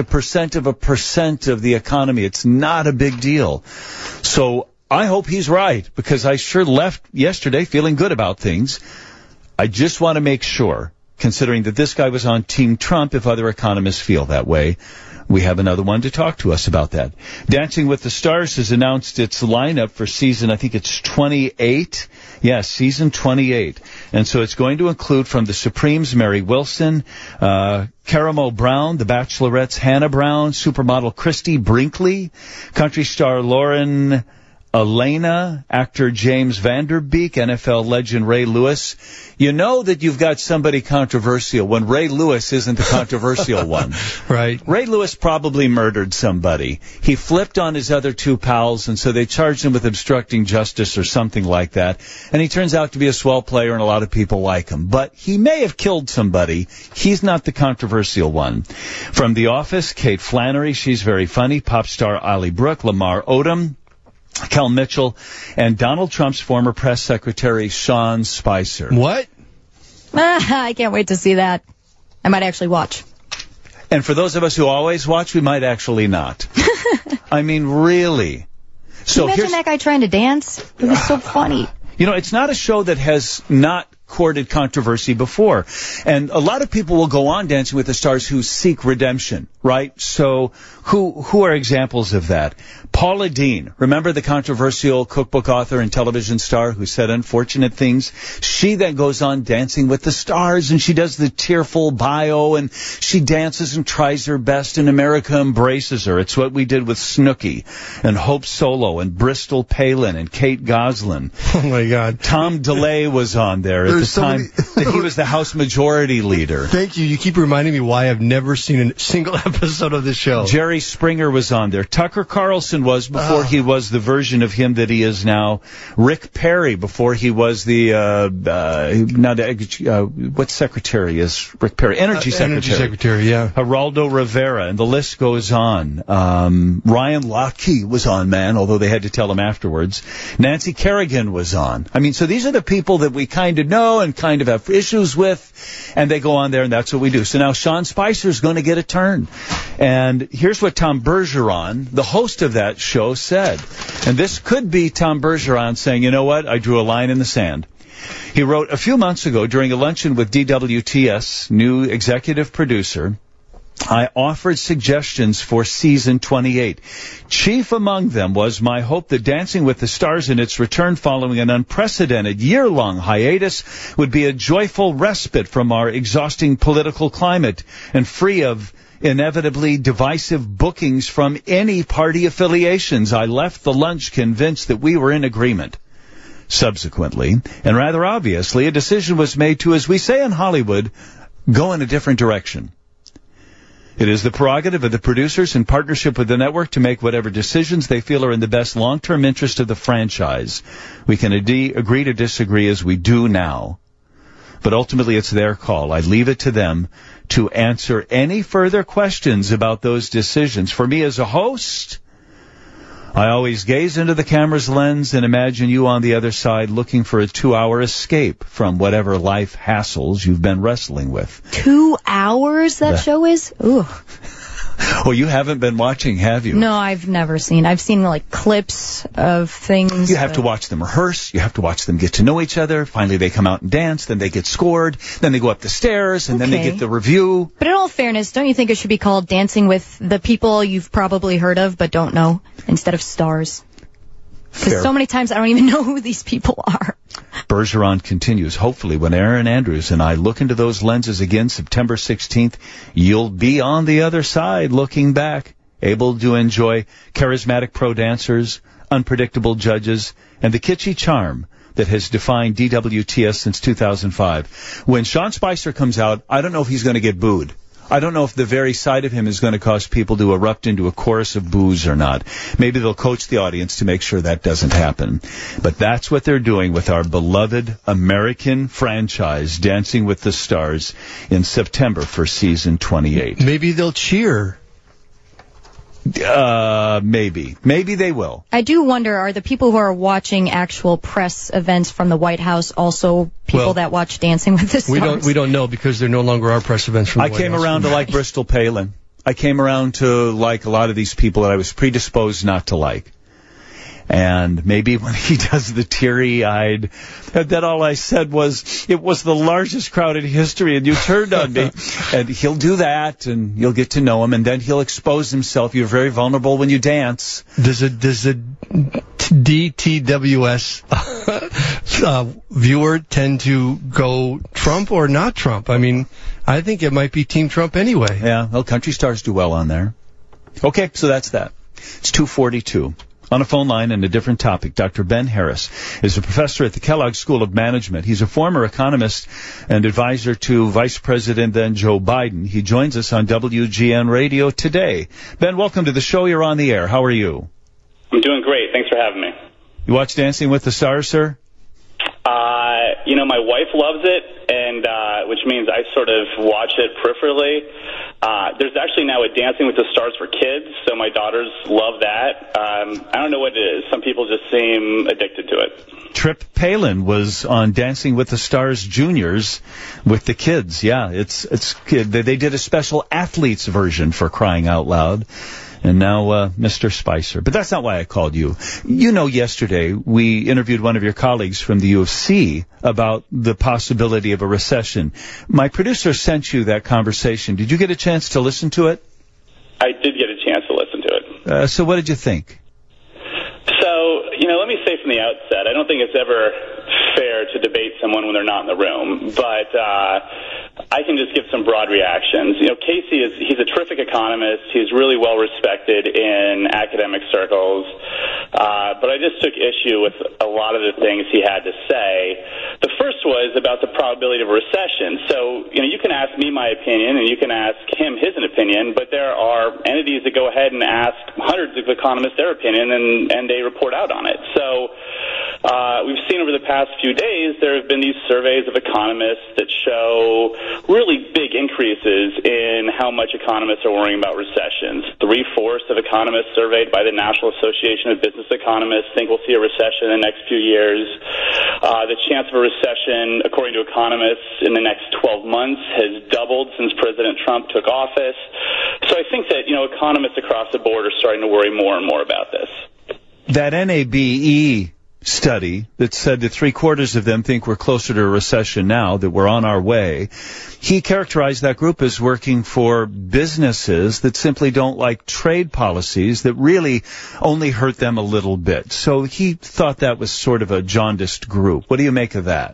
1% of the economy. It's not a big deal. So I hope he's right, because I sure left yesterday feeling good about things. I just want to make sure, considering that this guy was on Team Trump, if other economists feel that way, we have another one to talk to us about that. Dancing with the Stars has announced its lineup for season, I think it's 28. Yes, season 28. And so it's going to include from the Supremes, Mary Wilson, Caramel Brown, the Bachelorettes, Hannah Brown, supermodel Christy Brinkley, country star Lauren Elena, actor James Vanderbeek, NFL legend Ray Lewis. You know that you've got somebody controversial when Ray Lewis isn't the controversial one. Right. Ray Lewis probably murdered somebody. He flipped on his other two pals, and so they charged him with obstructing justice or something like that. And he turns out to be a swell player, and a lot of people like him. But he may have killed somebody. He's not the controversial one. From The Office, Kate Flannery. She's very funny. Pop star Ollie Brooke, Lamar Odom, Kel Mitchell, and Donald Trump's former press secretary, Sean Spicer. What? I can't wait to see that. I might actually watch. And for those of us who always watch, we might actually not. I mean, really. So can you imagine that guy trying to dance? It was so funny. It's not a show that has not courted controversy before. And a lot of people will go on Dancing with the Stars who seek redemption, right? So who are examples of that? Paula Deen, remember the controversial cookbook author and television star who said unfortunate things? She then goes on Dancing with the Stars, and she does the tearful bio, and she dances and tries her best, and America embraces her. It's what we did with Snooki and Hope Solo and Bristol Palin and Kate Goslin. Oh, my God. Tom DeLay was on there at the time that he was the House Majority Leader. Thank you. You keep reminding me why I've never seen a single episode of this show. Jerry Springer was on there. Tucker Carlson was before he was the version of him that he is now. Rick Perry before he was the what secretary is Rick Perry? Energy Secretary. Energy Secretary, yeah. Geraldo Rivera, and the list goes on. Ryan Lochte was on, although they had to tell him afterwards. Nancy Kerrigan was on. I mean, so these are the people that we kind of know and kind of have. issues with, and they go on there, and that's what we do. So now Sean Spicer's going to get a turn. And here's what Tom Bergeron, the host of that show, said. And this could be Tom Bergeron saying, you know what, I drew a line in the sand. He wrote, a few months ago during a luncheon with DWTS, new executive producer, I offered suggestions for season 28. Chief among them was my hope that Dancing with the Stars in its return following an unprecedented year-long hiatus would be a joyful respite from our exhausting political climate and free of inevitably divisive bookings from any party affiliations. I left the lunch convinced that we were in agreement. Subsequently, and rather obviously, a decision was made to, as we say in Hollywood, go in a different direction. It is the prerogative of the producers in partnership with the network to make whatever decisions they feel are in the best long-term interest of the franchise. We can agree to disagree as we do now. But ultimately it's their call. I leave it to them to answer any further questions about those decisions. For me as a host, I always gaze into the camera's lens and imagine you on the other side looking for a 2-hour escape from whatever life hassles you've been wrestling with. 2 hours that show is? Ooh. Oh, you haven't been watching, have you? No, I've never seen. I've seen, like, clips of things. You have to watch them rehearse. You have to watch them get to know each other. Finally, they come out and dance. Then they get scored. Then they go up the stairs, and then they get the review. But in all fairness, don't you think it should be called Dancing with the People you've probably heard of but don't know, instead of Stars? Because so many times I don't even know who these people are. Bergeron continues, hopefully when Aaron Andrews and I look into those lenses again September 16th, you'll be on the other side looking back, able to enjoy charismatic pro dancers, unpredictable judges, and the kitschy charm that has defined DWTS since 2005. When Sean Spicer comes out, I don't know if he's going to get booed. I don't know if the very sight of him is going to cause people to erupt into a chorus of boos or not. Maybe they'll coach the audience to make sure that doesn't happen. But that's what they're doing with our beloved American franchise, Dancing with the Stars, in September for season 28. Maybe they'll cheer. Maybe. Maybe they will. I do wonder, are the people who are watching actual press events from the White House also people that watch Dancing with the Stars? We don't know because there no longer are press events from the White House. I came around to like Bristol Palin. I came around to like a lot of these people that I was predisposed not to like. And maybe when he does the teary-eyed, that all I said was, it was the largest crowd in history, and you turned on me. And he'll do that, and you'll get to know him, and then he'll expose himself. You're very vulnerable when you dance. Does a DTWS viewer tend to go Trump or not Trump? I mean, I think it might be Team Trump anyway. Yeah, well, country stars do well on there. Okay, so that's that. It's 2:42. On a phone line and a different topic, Dr. Ben Harris is a professor at the Kellogg School of Management. He's a former economist and advisor to Vice President then Joe Biden. He joins us on WGN Radio today. Ben, welcome to the show. You're on the air. How are you? I'm doing great. Thanks for having me. You watch Dancing with the Stars, sir? My wife loves it, and which means I sort of watch it peripherally. There's actually now a Dancing with the Stars for kids, so my daughters love that. I don't know what it is. Some people just seem addicted to it. Trip Palin was on Dancing with the Stars Juniors with the kids. Yeah, they did a special athletes version for crying out loud. And now Mr. Spicer. But that's not why I called you. You know, yesterday we interviewed one of your colleagues from the UFC about the possibility of a recession. My producer sent you that conversation. Did you get a chance to listen to it? I did get a chance to listen to it. So what did you think? So, let me say from the outset, I don't think it's ever fair to debate someone when they're not in the room, but I can just give some broad reactions. Casey he's a terrific economist. He's really well respected in academic circles, but I just took issue with a lot of the things he had to say. The first was about the probability of a recession. So, you can ask me my opinion and you can ask him his opinion, but there are entities that go ahead and ask hundreds of economists their opinion and they report out on it. So we've seen over the past few days there have been these surveys of economists that show really big increases in how much economists are worrying about recessions. 3/4 of economists surveyed by the National Association of Business Economists think we'll see a recession in the next few years. The chance of a recession, according to economists, in the next 12 months has doubled since President Trump took office. So I think that, economists across the board are starting to worry more and more about this. That NABE study that said that 3/4 of them think we're closer to a recession now, that we're on our way, he characterized that group as working for businesses that simply don't like trade policies that really only hurt them a little bit. So he thought that was sort of a jaundiced group. What do you make of that?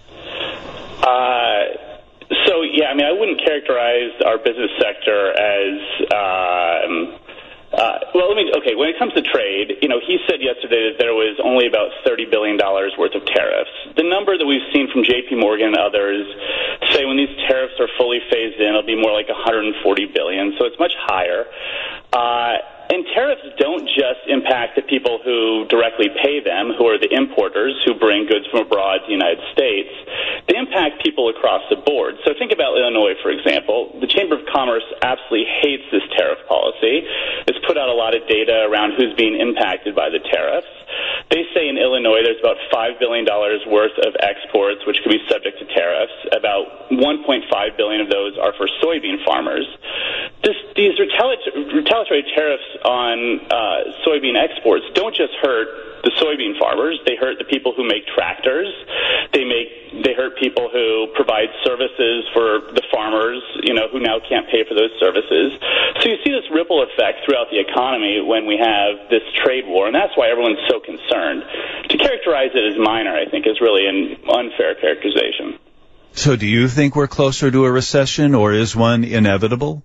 I wouldn't characterize our business sector as... when it comes to trade, he said yesterday that there was only about $30 billion worth of tariffs. The number that we've seen from J.P. Morgan and others say when these tariffs are fully phased in, it'll be more like $140 billion, so it's much higher. And tariffs don't just impact the people who directly pay them, who are the importers who bring goods from abroad to the United States. They impact people across the board. So think about Illinois, for example. The Chamber of Commerce absolutely hates this tariff policy. It's put out a lot of data around who's being impacted by the tariffs. They say in Illinois there's about $5 billion worth of exports which could be subject to tariffs. About $1.5 billion of those are for soybean farmers. These retaliatory tariffs on soybean exports don't just hurt the soybean farmers. They hurt the people who make tractors. They hurt people who provide services for the farmers, who now can't pay for those services. So you see this ripple effect throughout the economy when we have this trade war, and that's why everyone's so concerned. To characterize it as minor, I think, is really an unfair characterization. So do you think we're closer to a recession, or is one inevitable?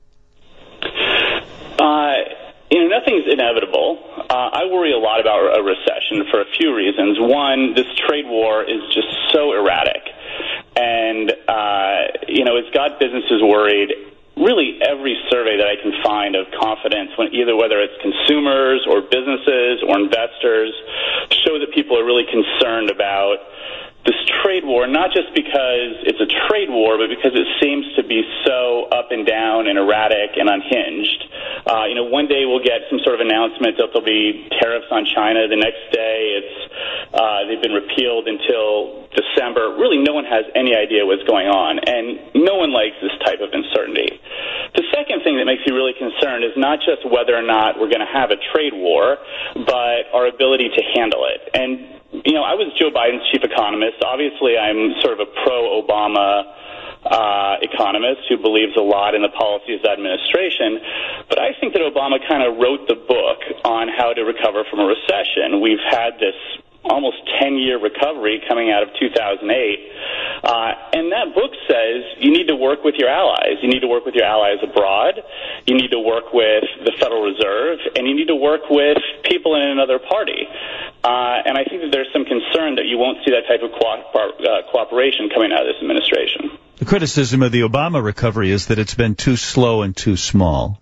Nothing's inevitable. I worry a lot about a recession for a few reasons. One, this trade war is just so erratic. And, it's got businesses worried. Really every survey that I can find of confidence, whether it's consumers or businesses or investors, show that people are really concerned about this trade war, not just because it's a trade war, but because it seems to be so up and down and erratic and unhinged. One day we'll get some sort of announcement that there'll be tariffs on China. The next day they've been repealed until December. Really no one has any idea what's going on, and no one likes this type of uncertainty. The second thing that makes me really concerned is not just whether or not we're going to have a trade war, but our ability to handle it. And I was Joe Biden's chief economist. Obviously, I'm sort of a pro-Obama economist who believes a lot in the policies of the administration. But I think that Obama kind of wrote the book on how to recover from a recession. We've had this almost 10-year recovery coming out of 2008. And that book says you need to work with your allies. You need to work with your allies abroad. You need to work with the Federal Reserve. And you need to work with people in another party. And I think that there's some concern that you won't see that type of cooperation coming out of this administration. The criticism of the Obama recovery is that it's been too slow and too small.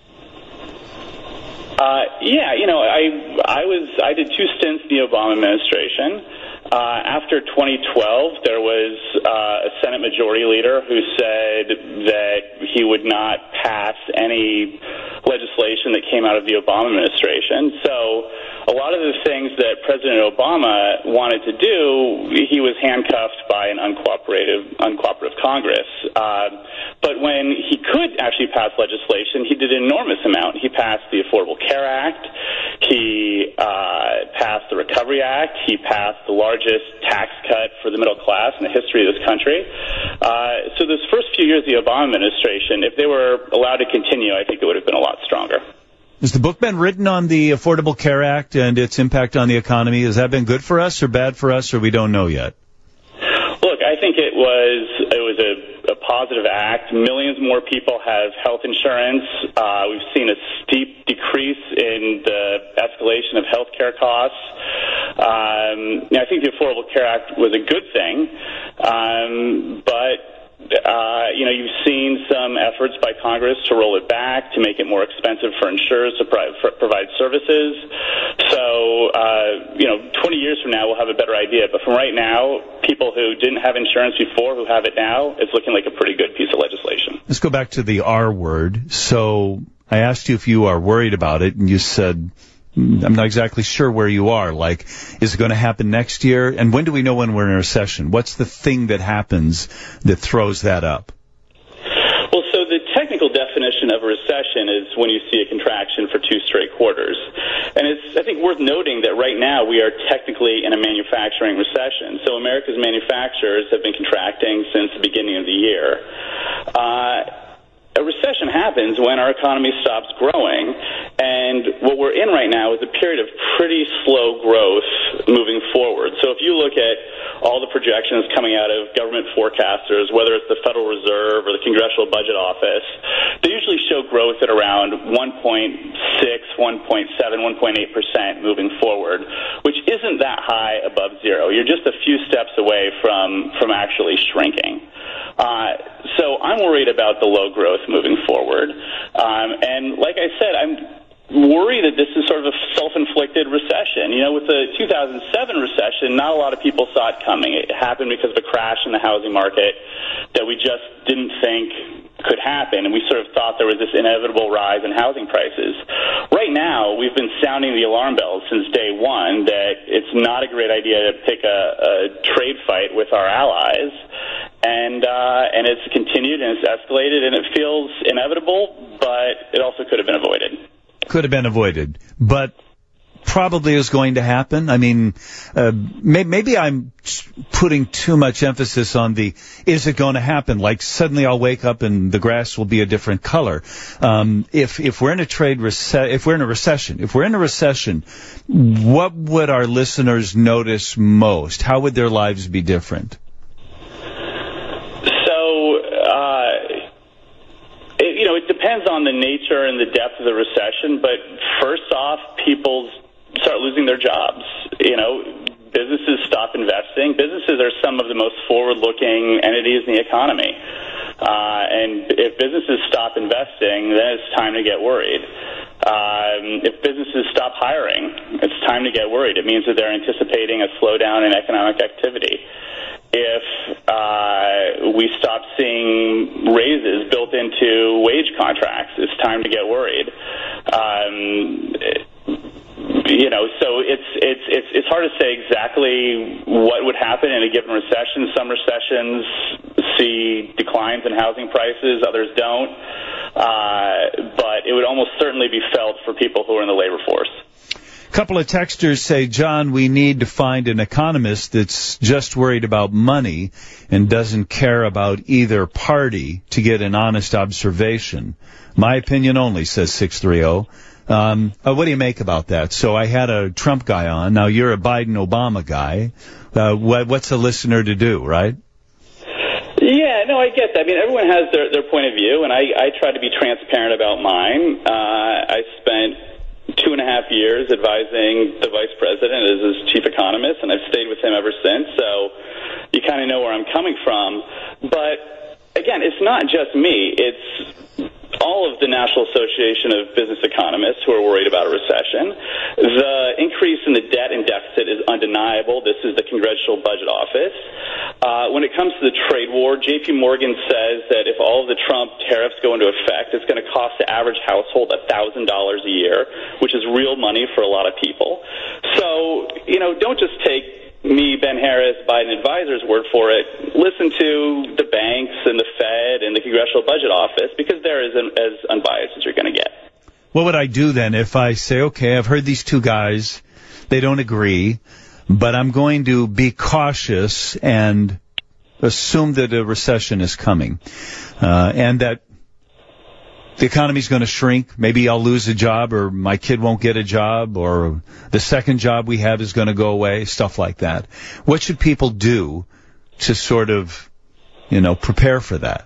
I did 2 stints in the Obama administration. After 2012, there was a Senate Majority Leader who said that he would not pass any legislation that came out of the Obama administration. So a lot of the things that President Obama wanted to do, he was handcuffed by an uncooperative Congress. But when he could actually pass legislation, he did an enormous amount. He passed the Affordable Care Act. He passed the Recovery Act. He passed the largest tax cut for the middle class in the history of this country. So those first few years of the Obama administration, if they were allowed to continue, I think it would have been a lot stronger. Has the book been written on the Affordable Care Act and its impact on the economy? Has that been good for us or bad for us, or we don't know yet? Look, I think it was a positive act. Millions more people have health insurance. We've seen a steep decrease in the escalation of health care costs. I think the Affordable Care Act was a good thing, but you've seen some efforts by Congress to roll it back, to make it more expensive for insurers to provide services. So, 20 years from now, we'll have a better idea. But from right now, people who didn't have insurance before, who have it now, it's looking like a pretty good piece of legislation. Let's go back to the R word. So I asked you if you are worried about it, and you said I'm not exactly sure where you are. Like, is it going to happen next year? And when do we know when we're in a recession? What's the thing that happens that throws that up? Well, so the technical definition of a recession is when you see a contraction for 2 straight quarters. And it's, I think, worth noting that right now we are technically in a manufacturing recession. So America's manufacturers have been contracting since the beginning of the year. A recession happens when our economy stops growing, and what we're in right now is a period of pretty slow growth moving forward. So if you look at all the projections coming out of government forecasters, whether it's the Federal Reserve or the Congressional Budget Office, they usually show growth at around 1.6, 1.7, 1.8% moving forward, which isn't that high above zero. You're just a few steps away from actually shrinking. So I'm worried about the low growth moving forward. And like I said, I'm worried that this is sort of a self-inflicted recession. You know, with the 2007 recession, not a lot of people saw it coming. It happened because of a crash in the housing market that we just didn't think could happen, and we sort of thought there was this inevitable rise in housing prices. Right now, we've been sounding the alarm bells since day one that it's not a great idea to pick a trade fight with our allies, and it's continued and it's escalated, and it feels inevitable, but it also could have been avoided. Could have been avoided, but probably is going to happen. I mean, maybe I'm putting too much emphasis on the, is it going to happen? Like suddenly I'll wake up and the grass will be a different color. If we're in a recession, what would our listeners notice most? How would their lives be different? It depends on the nature and the depth of the recession, but first off, people start losing their jobs. You know, businesses stop investing. Businesses are some of the most forward-looking entities in the economy. And if businesses stop investing, then it's time to get worried. If businesses stop hiring, it's time to get worried. It means that they're anticipating a slowdown in economic activity. If we stop seeing raises built into wage contracts, it's time to get worried. So it's hard to say exactly what would happen in a given recession. Some recessions see declines in housing prices, others don't. But it would almost certainly be felt for people who are in the labor force. A couple of texters say, John, we need to find an economist that's just worried about money and doesn't care about either party to get an honest observation. My opinion only, says 630. What do you make about that? So I had a Trump guy on. Now you're a Biden-Obama guy. What's a listener to do, right? Yeah, no, I get that. I mean, everyone has their point of view, and I try to be transparent about mine. I spent 2.5 years advising the vice president as his chief economist, and I've stayed with him ever since, so you kind of know where I'm coming from. But, again, it's not just me. It's all of the National Association of Business Economists who are worried about a recession. The increase in the debt and deficit is undeniable. This is the Congressional Budget Office. When it comes to the trade war, J.P. Morgan says that if all of the Trump tariffs go into effect, it's going to cost the average household $1,000 a year, which is real money for a lot of people. So, don't just take me, Ben Harris, Biden advisors' word for it. Listen to the banks and the Fed and the Congressional Budget Office, because they're as unbiased as you're going to get. What would I do then if I say, okay, I've heard these two guys, they don't agree, but I'm going to be cautious and assume that a recession is coming, and that the economy's going to shrink. Maybe I'll lose a job, or my kid won't get a job, or the second job we have is going to go away, stuff like that. What should people do to sort of, prepare for that?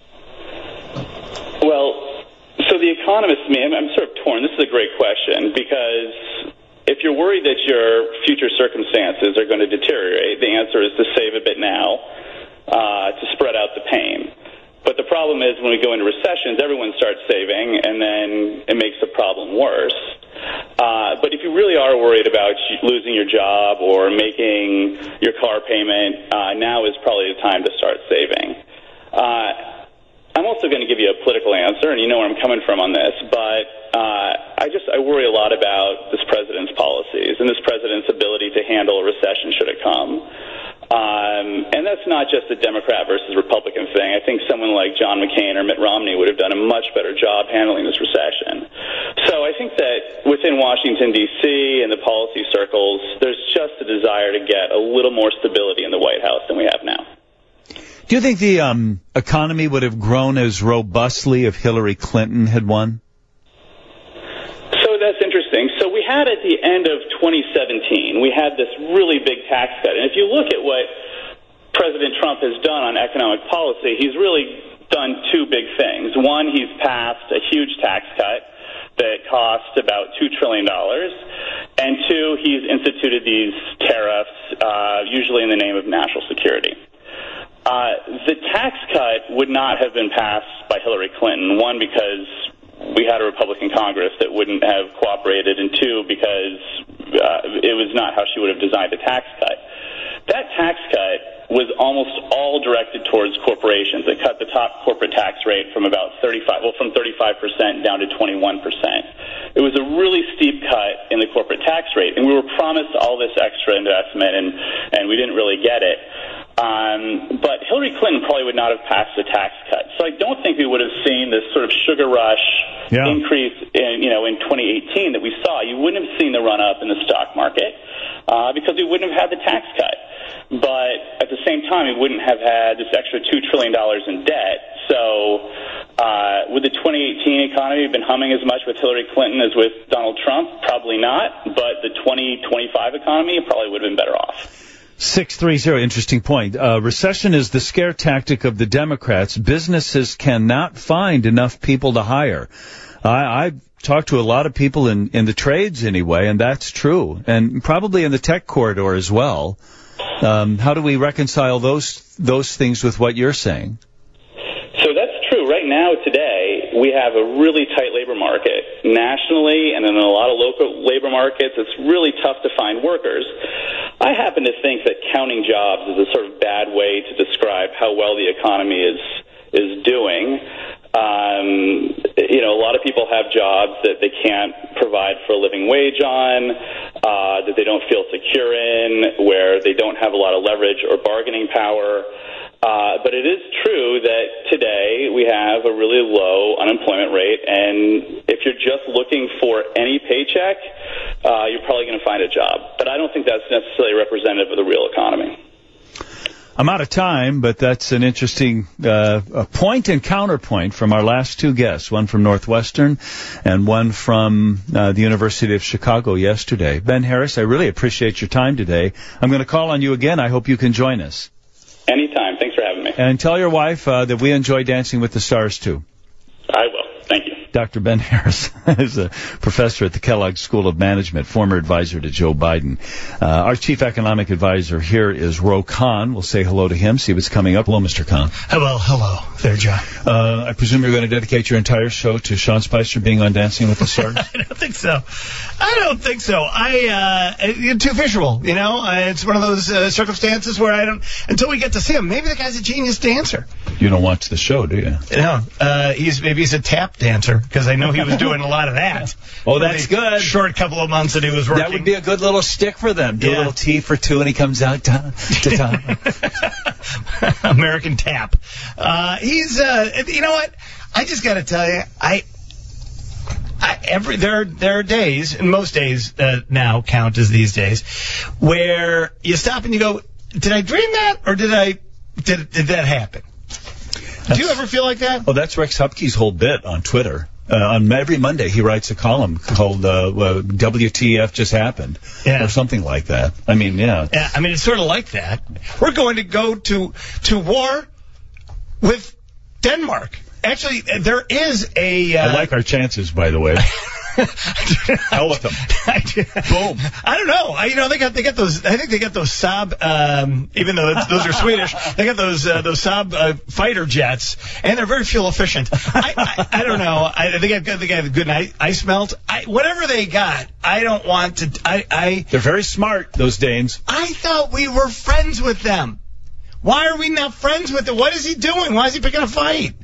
Well, so the economist, I'm sort of torn. This is a great question, because if you're worried that your future circumstances are going to deteriorate, the answer is to save a bit now, to spread out the pain. But the problem is when we go into recessions, everyone starts saving, and then it makes the problem worse. But if you really are worried about losing your job or making your car payment, now is probably the time to start saving. I'm also going to give you a political answer, and you know where I'm coming from on this, but I worry a lot about this president's policies and this president's ability to handle a recession should it come. And that's not just a Democrat versus Republican thing. I think someone like John McCain or Mitt Romney would have done a much better job handling this recession. So I think that within Washington, D.C. and the policy circles, there's just a desire to get a little more stability in the White House than we have now. Do you think the economy would have grown as robustly if Hillary Clinton had won? So that's interesting. So we had at the end of 2017, we had this really big tax cut. And if you look at what President Trump has done on economic policy, he's really done two big things. One, he's passed a huge tax cut that cost about $2 trillion. And two, he's instituted these tariffs, usually in the name of national security. The tax cut would not have been passed by Hillary Clinton, one, because we had a Republican Congress that wouldn't have cooperated, and two, because it was not how she would have designed the tax cut. That tax cut was almost all directed towards corporations. It cut the top corporate tax rate from about 35% down to 21%. It was a really steep cut in the corporate tax rate, and we were promised all this extra investment, and we didn't really get it. But Hillary Clinton probably would not have passed the tax cut. So I don't think we would have seen this sort of sugar rush increase in 2018 that we saw. You wouldn't have seen the run up in the stock market because we wouldn't have had the tax cut. But at the same time, we wouldn't have had this extra $2 trillion in debt. So would the 2018 economy have been humming as much with Hillary Clinton as with Donald Trump? Probably not. But the 2025 economy probably would have been better off. 630, interesting point. Recession is the scare tactic of the Democrats. Businesses cannot find enough people to hire. I've talked to a lot of people in the trades anyway, and that's true. And probably in the tech corridor as well. How do we reconcile those things with what you're saying? So that's true. Right now, today, we have a really tight labor market. Nationally and in a lot of local labor markets, it's really tough to find workers. I happen to think that counting jobs is a sort of bad way to describe how well the economy is doing. A lot of people have jobs that they can't provide for a living wage on, that they don't feel secure in, where they don't have a lot of leverage or bargaining power. But it is true that today we have a really low unemployment rate, and if you're just looking for any paycheck, you're probably going to find a job. But I don't think that's necessarily representative of the real economy. I'm out of time, but that's an interesting point and counterpoint from our last two guests, one from Northwestern and one from the University of Chicago yesterday. Ben Harris, I really appreciate your time today. I'm going to call on you again. I hope you can join us. Anytime. Thanks for having me. And tell your wife that we enjoy Dancing with the Stars, too. I will. Thank you. Dr. Ben Harris is a professor at the Kellogg School of Management, former advisor to Joe Biden. Our chief economic advisor here is Ro Khan. We'll say hello to him, see what's coming up. Hello, Mr. Khan. Hello there, John. I presume you're going to dedicate your entire show to Sean Spicer being on Dancing with the Stars? I don't think so. You're too visual, It's one of those circumstances where until we get to see him, maybe the guy's a genius dancer. You don't watch the show, do you? No. He's a tap dancer, because I know he was doing a lot of that. Oh, that's good. Short couple of months that he was working. That would be a good little stick for them. Do a little T for two, and he comes out to American Tap. He's, you know what? I just got to tell you, there are days, and most days now count as these days, where you stop and you go, did I dream that, or did that happen? Do you ever feel like that? Oh, that's Rex Hupke's whole bit on Twitter. On every Monday, he writes a column called WTF Just Happened, or something like that. I mean, it's sort of like that. We're going to go to war with Denmark. Actually, there is a... I like our chances, by the way. Hell with them. Boom. I don't know. They got those. I think they got those Saab. Even though those are Swedish, they got those Saab fighter jets, and they're very fuel efficient. I don't know. They got good ice melt. Whatever they got, I don't want to. They're very smart, those Danes. I thought we were friends with them. Why are we not friends with them? What is he doing? Why is he picking a fight?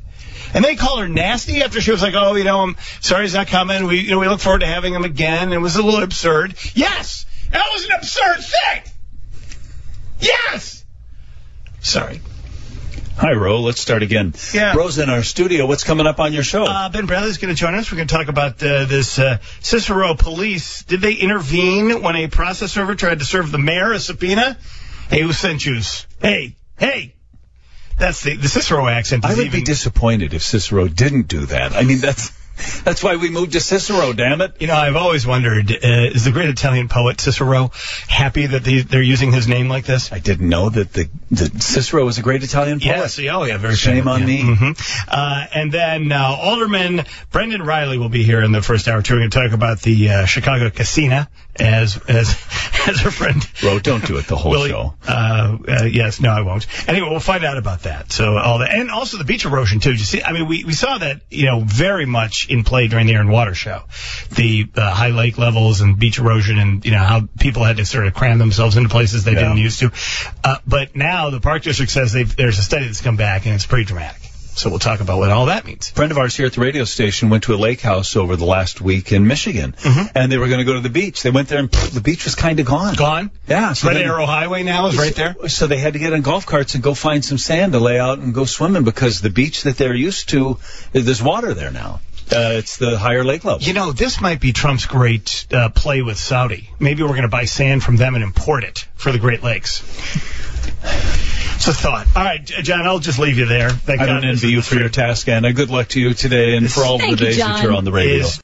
And they call her nasty after she was like, oh, I'm sorry he's not coming. We look forward to having him again. It was a little absurd. Yes! That was an absurd thing! Yes! Sorry. Hi, Ro. Let's start again. Yeah. Ro's in our studio. What's coming up on your show? Ben Bradley's going to join us. We're going to talk about this Cicero police. Did they intervene when a process server tried to serve the mayor a subpoena? Hey, who sent yous? Hey! That's the Cicero accent. I would be disappointed if Cicero didn't do that. I mean, that's why we moved to Cicero, damn it. I've always wondered, is the great Italian poet Cicero happy that they're using his name like this? I didn't know that Cicero was a great Italian poet. Yeah, very Shame on me. Mm-hmm. And then Alderman Brendan Riley will be here in the first hour, too. We're going to talk about the Chicago Casino, as our friend... Ro, don't do it the whole show. Yes, no, I won't. Anyway, we'll find out about that. So all that, and also the beach erosion, too. You see, I mean, we saw that, very much in play during the Air and Water show. The high lake levels and beach erosion and, how people had to sort of cram themselves into places they didn't used to. But now the Park District says there's a study that's come back, and it's pretty dramatic. So we'll talk about what all that means. A friend of ours here at the radio station went to a lake house over the last week in Michigan, and they were going to go to the beach. They went there, and the beach was kind of gone. Gone? Yeah. So Red Arrow Highway now is right there? So they had to get on golf carts and go find some sand to lay out and go swimming because the beach that they're used to, there's water there now. It's the higher lake level. This might be Trump's great play with Saudi. Maybe we're going to buy sand from them and import it for the Great Lakes. It's a thought. All right, John, I'll just leave you there. I don't envy you for your task, Anna. Good luck to you today and for all the days that you're on the radio.